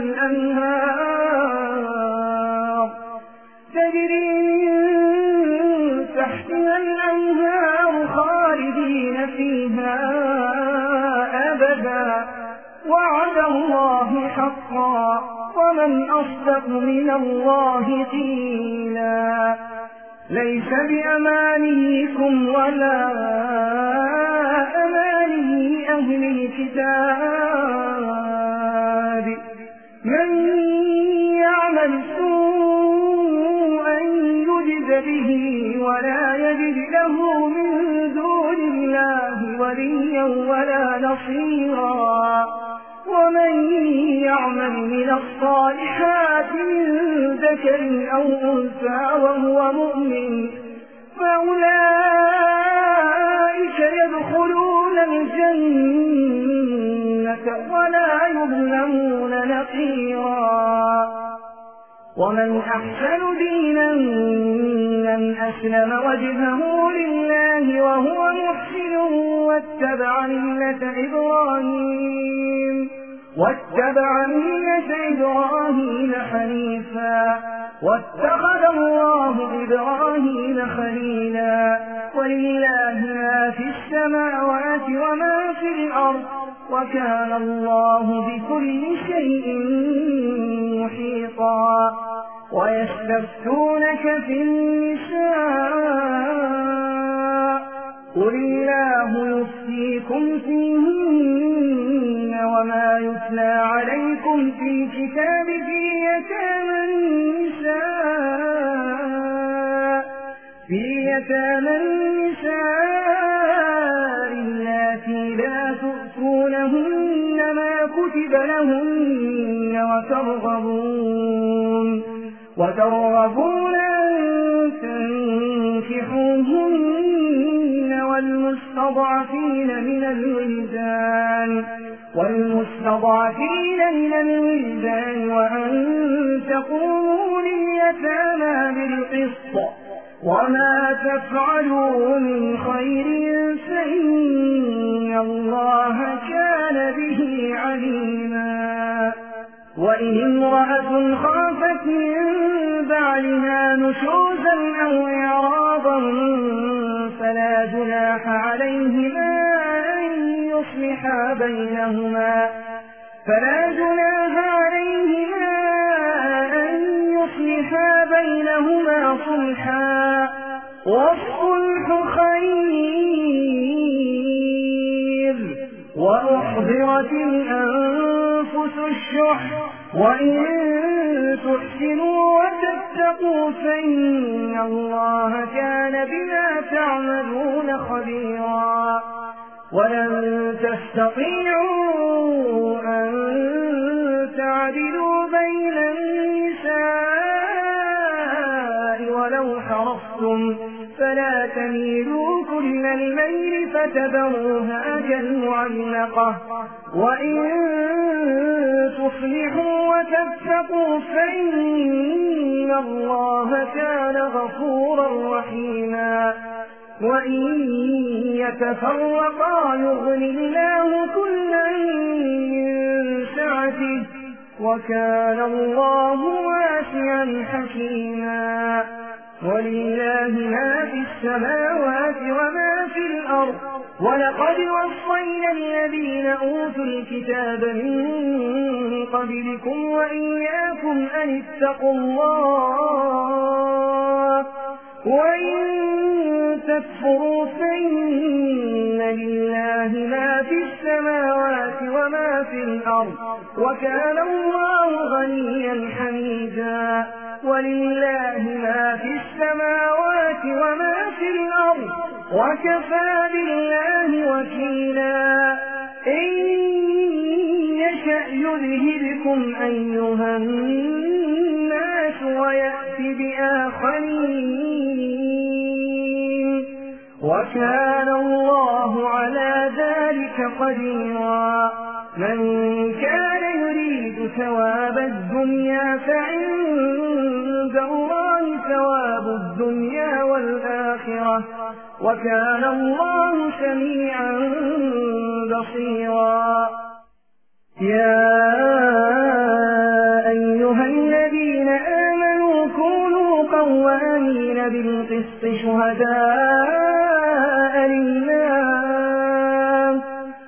الأنهار تجري من تحتها الأنهار خالدين فيها أبدا وعد الله حقا ومن أصدق من الله قيلا ليس بأمانيكم ولا أماني أهل الكتاب من يعمل سوءا يجز به ولا يجد له من دون الله وليا ولا نصيرا ومن يعمل من الصالحات من ذكر أو أنثى وهو مؤمن فأولئك يدخلون الجنة ولا يظلمون نقيرا ومن أحسن دينا من أسلم وجهه لله وهو محسن واتبع ملة إبراهيم واتبع ملة إبراهيم حنيفا واتخذ الله إبراهيم خليلا ولله ما في السماوات وما في الأرض وكان الله بكل شيء محيطا ويستفتونك في النساء قل الله يفتيكم فيهن وما يتلى عليكم في كتاب في يتامى النساء في يتامى النساء اللاتي لا تؤتونهن ما كتب لهن وترغبون وترغبون أن تنكحوهن والمستضعفين من الولدان والمستضعفين من الولدان وأن تقوموا لليتامى بالقسط وما تفعلوا من خير فإن الله كان به عليما وإن امرأة خافت من بعلها نشوزا أو إعراضا فلا جناح عليهما أن يصلحا بينهما فلا جناح عليهما أن يصلحا بينهما صلحا والصلح خير وأحضرت الأنفس الشح وإن تحسنوا وتتقوا فإن الله كان بما تعملون خبيرا ولن تستطيعوا أن تعدلوا بين النساء ولو حرصتم فلا تميلوا كل الميل فتذروها كالمعلقة وإن تصلحوا وتتقوا فإن الله كان غفورا رحيما وإن يتفرقا يغن الله كلا من سعته وكان الله واسعا حكيما ولله ما في السماوات وما في الأرض ولقد وصينا الذين أوتوا الكتاب من قبلكم وإياكم أن اتقوا الله وإن تكفروا فإن لله ما في السماوات وما في الأرض وكان الله غنيا حميدا ولله ما في السماوات وما في الأرض وكفى بالله وكيلا إن يشأ يذهبكم أيها الناس ويأتي بآخرين وكان الله على ذلك قديرا من كان يريد ثواب الدنيا فعند الله ثواب الدنيا والآخرة وكان الله سميعا بصيرا يا أيها الذين آمنوا كونوا قوامين بالقسط شهداء لله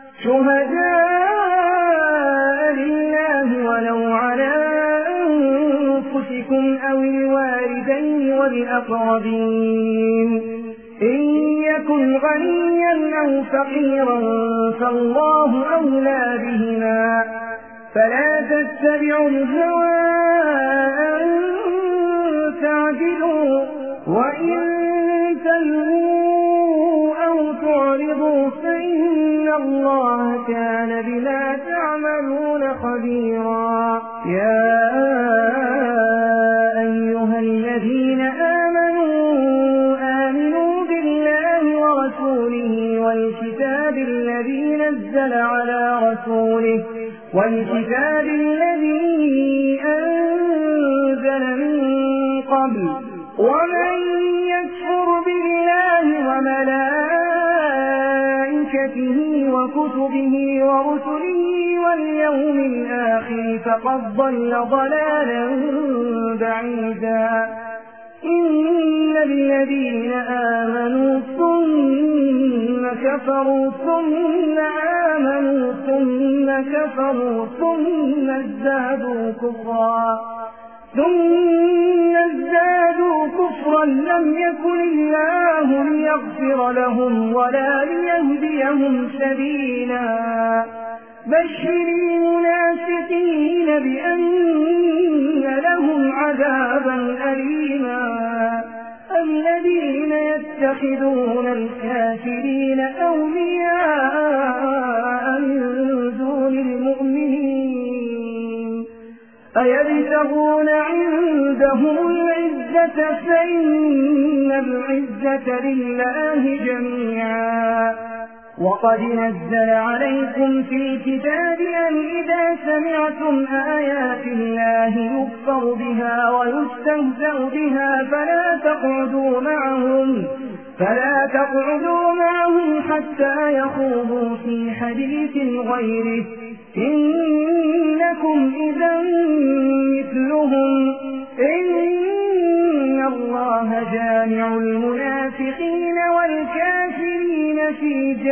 شهداء لله ولو على أنفسكم أو الوالدين والأقربين إن يكن غنيا أو فقيرا فالله أولى بهما فلا تتبعوا الهوى أن تعدلوا وإن تلووا أو تعرضوا فإن الله كان بما تعملون خبيرا يا أيها الذين آمنوا آمنوا بالله ورسوله والكتاب الذي نزل على رسوله والكتاب الذي أنزل من قبل ومن يكفر بالله وملائكته وكتبه ورسله واليوم الآخر فقد ضل ضلالا بعيدا إن الذين آمنوا ثم كفروا ثم آمنوا ثم كفروا ثم ازدادوا كفرا ثم ازدادوا كفرا لم يكن الله ليغفر لهم ولا ليهديهم سبيلا بشر المنافقين بأن لهم عذابا أليما الذين يتخذون الكافرين أولياء من دون المؤمنين أيبتغون عندهم العزة فإن العزة لله جميعا وقد نزل عليكم في الكتاب أن إذا سمعتم آيات الله يكفر بها ويستهزأ بها فلا تقعدوا معهم فلا تقعدوا معهم حتى يخوضوا في حديث غيره إنكم إذا مثلهم إن الله جامع المنافقين والكافرين في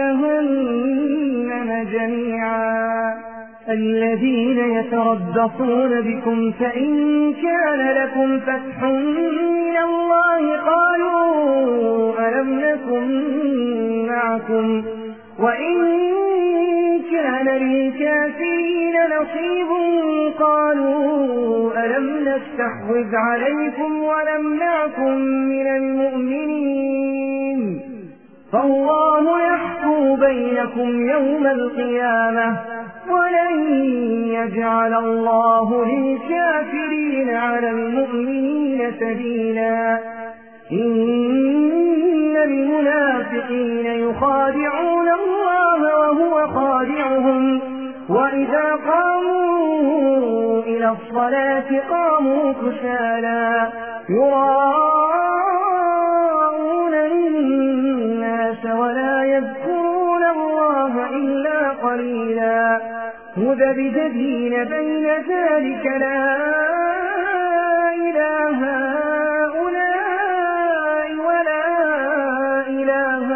جهنم جميعا الذين يتربصون بكم فإن كان لكم فتح من الله قالوا ألم نكن معكم وإن كان للكافرين نصيب قالوا ألم نستحوذ عليكم ونمنعكم من المؤمنين فالله يحكم بينكم يوم القيامة ولن يجعل الله للكافرين على المؤمنين سبيلا إن المنافقين يخادعون الله وهو خادعهم وإذا قاموا إلى الصلاة قاموا كسالى يراءون الناس ولا يذكرون الله إلا قليلا مذبذبين بين ذلك لا إله هؤلاء ولا إله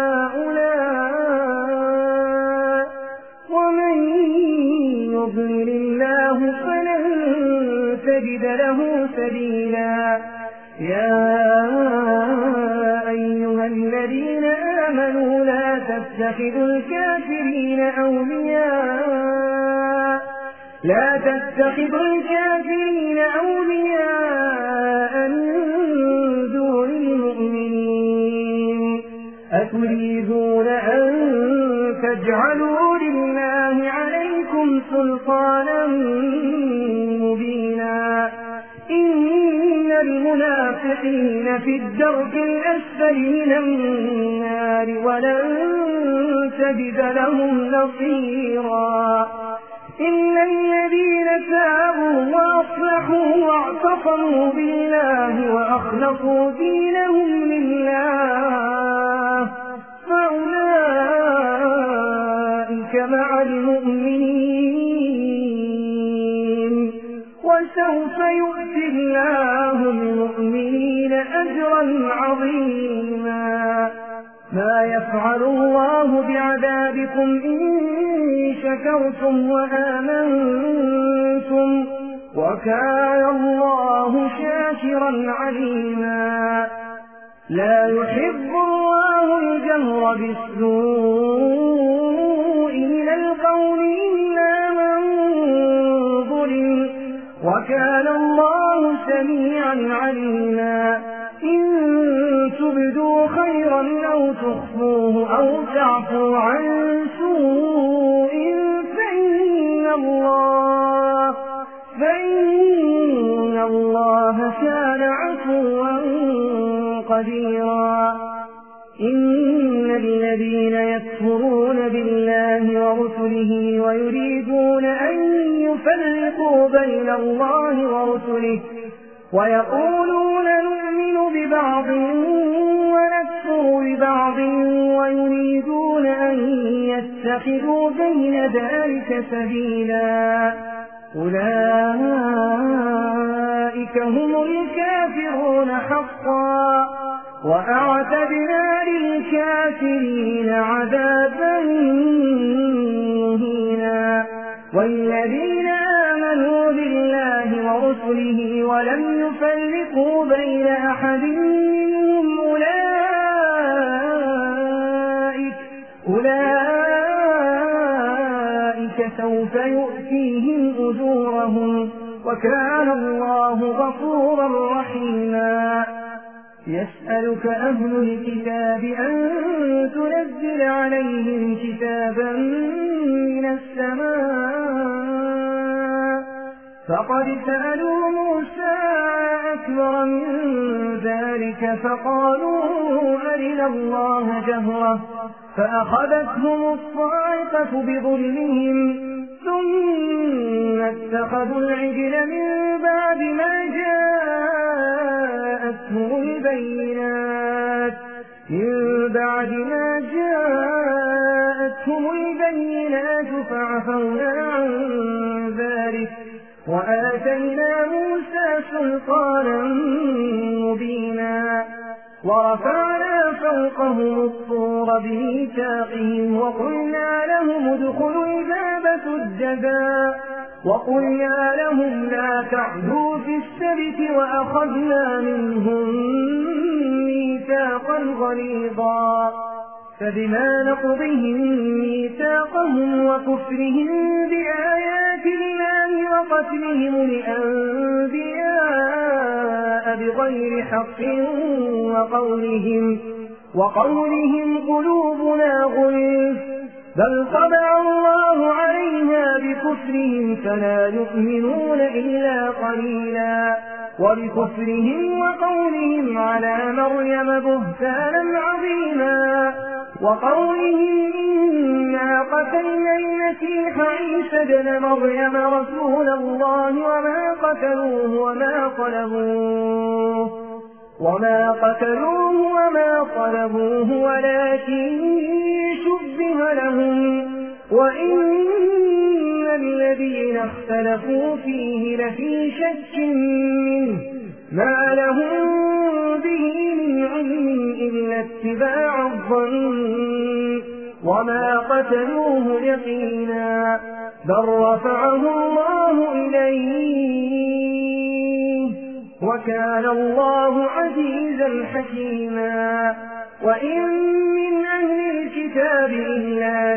هؤلاء ومن يضلل الله فلن تجد له سبيلا يا أيها الذين تتخذوا الكافرين أولياء لا تتخذوا الكافرين أولياء من دون المؤمنين أتريدون أن تجعلوا لله عليكم سلطانا مبينا إن المنافقين في الدرك الأسفل من النار ولن تجد لهم نصيرا إلا الذين تابوا وأصلحوا واعتصموا بالله وأخلصوا دينهم لله فأولئك مع المؤمنين وسوف يؤتي الله المؤمنين أجرا عظيما ما يفعل الله بعذابكم إن شكرتم وآمنتم وكان الله شاكرا عليما لا يحب الله الجهر بالسوء من القول إلا من ظلم وكان الله سميعا عليما إن تبدوا خيرا أو تخفوه أو تعفوا عن سوء فإن الله, فإن الله كان عفوا قديرا إن الذين يكفرون بالله ورسله ويريدون أن يفرقوا بين الله ورسله ويقولون نؤمن ببعض ونكفر ببعض ويريدون أن يتخذوا بين ذلك سبيلا أولئك هم الكافرون حقا وأعتدنا للكافرين عذابا مهينا والذين آمنوا بالله ورسله ولم يفرقوا بين أحد منهم أولئك, أولئك سوف يؤتيهم أجورهم وكان الله غفورا رحيما يسألك أهل الكتاب أن تنزل عليهم كتابا من السماء فقد سألوا موسى أكبر من ذلك فقالوا أرنا الله جهرة فأخذتهم الصاعقة بظلمهم ثم اتخذوا العجل من بعد ما جاءتهم البينات من بعد ما جاءتهم البينات فعفونا عن ذلك وآتينا موسى سلطانا مبينا ورفعنا فوقهم الطور بميثاقهم وقلنا لهم ادخلوا الباب سجدا وقلنا لهم لا تعدوا في السبت وأخذنا منهم ميثاقا غليظا فبما نقضهم ميثاقهم وكفرهم بآيات الله وقتلهم الأنبياء بغير حق وقولهم, وقولهم قلوبنا غلف بل طبع الله عليها بكفرهم فلا يؤمنون إلا قليلا وبكفرهم وقولهم على مريم بهتانا عظيما وقولهم إنا قتلنا المسيح عيسى ابن مريم رسول الله وما قتلوه وما صلبوه وما قتلوه وما صلبوه ولكن شبه لهم وإن الذين اختلفوا فيه لفي شك منه ما لهم به من علم إلا اتباع الظن وما قتلوه يقينا بل رفعه الله إليه وكان الله عزيزا حكيما وإن من أهل الكتاب إلا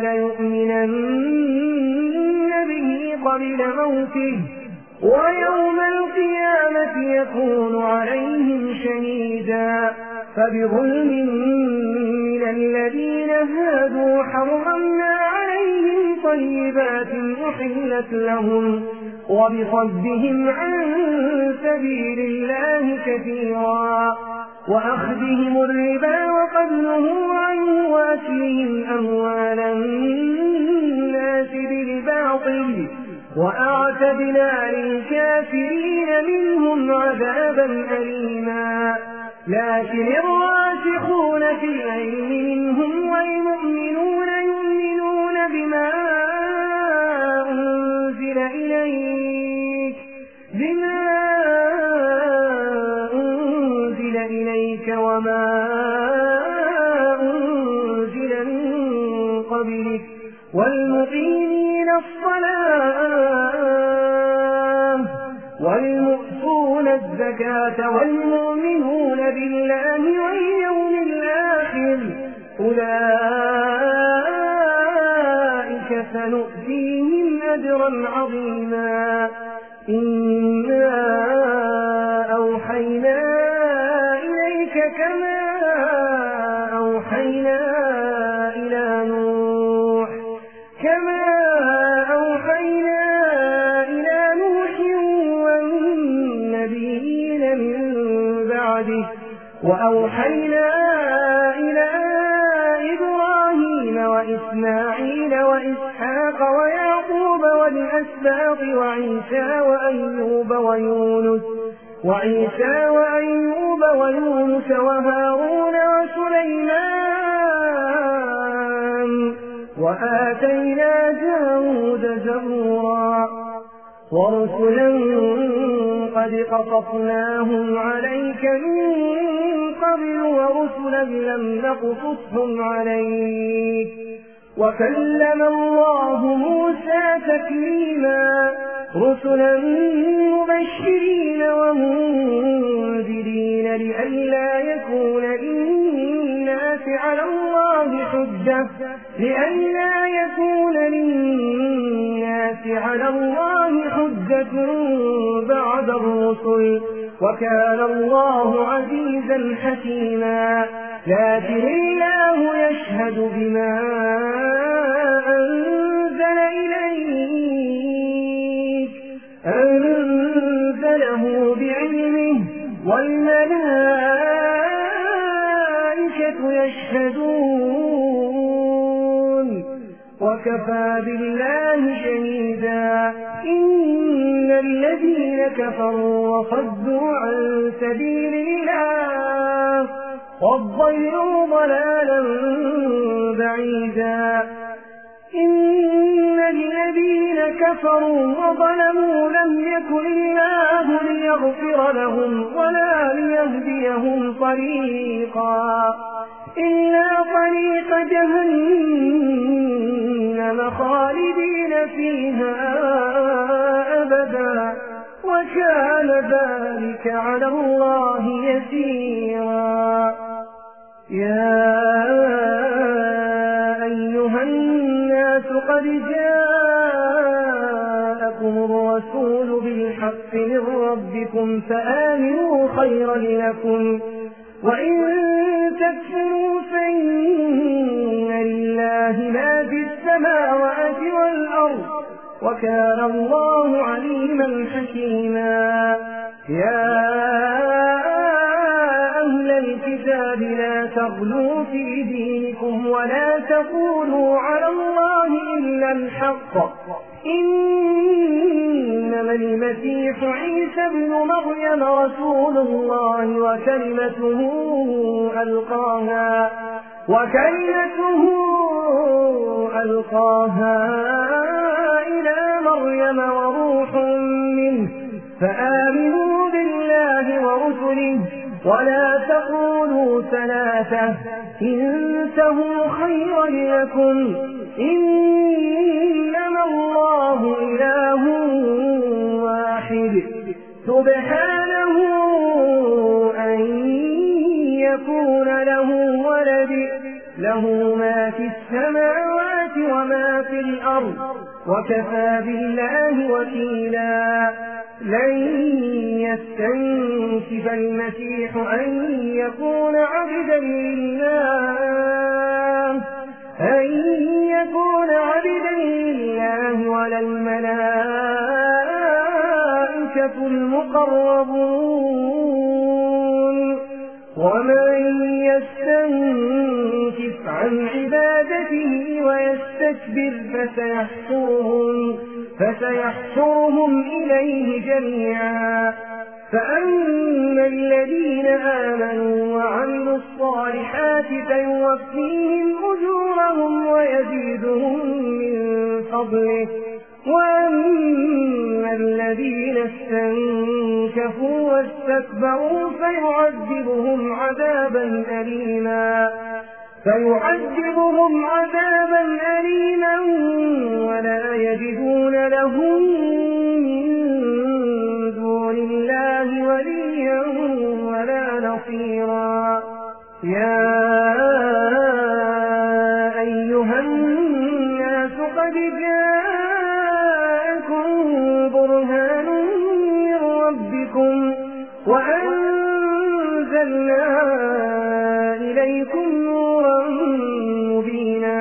ليؤمنن به قبل موته ويوم القيامة يكون عليهم شهيدا فبظلم من الذين هادوا حرمنا عليهم طيبات أحلت لهم وبصدهم عن سبيل الله كثيرا وأخذهم الربا وقد نهوا عنه وأكلهم أموال الناس بالباطل وأعتدنا للكافرين منهم عذابا أليما لكن الراسخون في العلم منهم والمؤمنون يؤمنون بما أنزل إليك بما أنزل إليك وما أنزل من قبلك والمقيمين الصلاة والمؤتون الزكاة والمؤمنون بالله واليوم الآخر أولئك سنؤتيهم أجرا عظيما إنا أوحينا إليك كما أوحينا إلى نوح كما أوحينا إلى نوح والنبيين من بعده وأوحينا إلى إبراهيم وإسماعيل وإسحاق ويعقوب والأسباط وعيسى وأيوب ويونس وعيسى وأيوب ويونس وهارون وسليمان وآتينا داود زبورا ورسلا قد قصصناهم عليك من قبل ورسلا لم نقصصهم عليك وكلم الله موسى تكليما رسلا مبشرين ومنذرين لئلا يكون للناس على الله حجة لئلا يكون للناس على الله حجة بعد الرسل وكان الله عزيزا حكيما لكن الله يشهد بما أنزل إليك أنزله بعلمه والملائكة يشهدون وكفى بالله شهيدا إن الذين كفروا وصدوا عن سبيل الله وضلوا ضلالا بعيدا إن الذين كفروا وظلموا لم يكن الله ليغفر لهم ولا ليهديهم طريقا إلا طريق جهنم خالدين فيها أبدا وكان ذلك على الله يسيرا يا أيها الناس قد جاءكم الرسول بالحق من ربكم فآمنوا خيرا لكم وإن تكفروا فإن لله ما في السماوات والأرض وكان الله عليما حكيما يا أهل الكتاب لا تغلوا في دينكم ولا تقولوا على الله إلا الحق إنما المسيح عيسى ابن مريم رسول الله وكلمته ألقاها وكلمته ألقاها إلى مريم وروح منه فآمنوا بالله ورسله ولا تقولوا ثلاثة انتهوا خيرا لكم إنما الله إله واحد سبحانه أن يكون له ولد له ما في السماوات وما في الأرض وكفى بالله وكيلا لن يستنكف المسيح أن يكون عبدا لله أن يكون عبدا لله ولا الملائكة المقربون ومن يستنكف عن عبادته ويستكبر فسيحشرهم, فسيحشرهم إليه جميعا فأما الذين آمنوا وعملوا الصالحات فيوفيهم أجورهم ويزيدهم من فضله وأما الذين استنكفوا واستكبروا فيعذبهم عذابا أليما فيعذبهم عذابا أليما ولا يجدون لهم من دون الله وليا ولا نصيرا يا أيها الناس قد جاءكم برهان من ربكم وأنزلنا إليكم نورا مبينا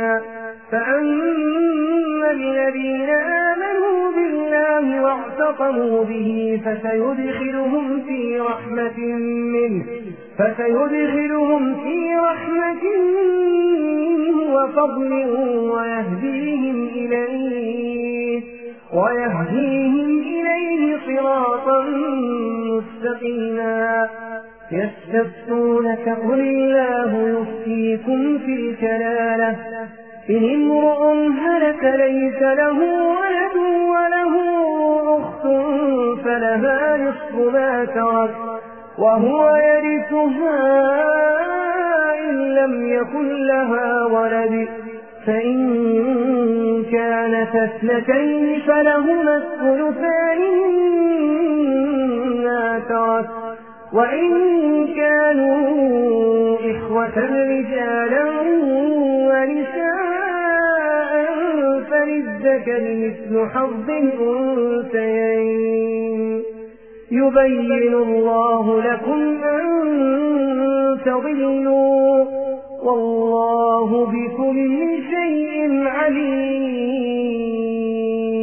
فأما الذين آمنوا بالله واعتصموا به فسيدخلهم في رحمة منه فسيدخلهم في رحمة منه وفضل ويهديهم إليه ويهديهم إليه صراطا مستقيما يستفتونك قل الله يفتيكم في الكلالة إن امرؤ هلك ليس له ولد وله أخت فلها نصف ما ترك وهو يرثها إن لم يكن لها ولد فإن كانت اثنتين فلهما الثلثان مما ترك وإن كانوا إخوة رجالا ونساء فللذكر مثل حظ الأنثيين يبين الله لكم أن تضلوا والله بكل شيء عليم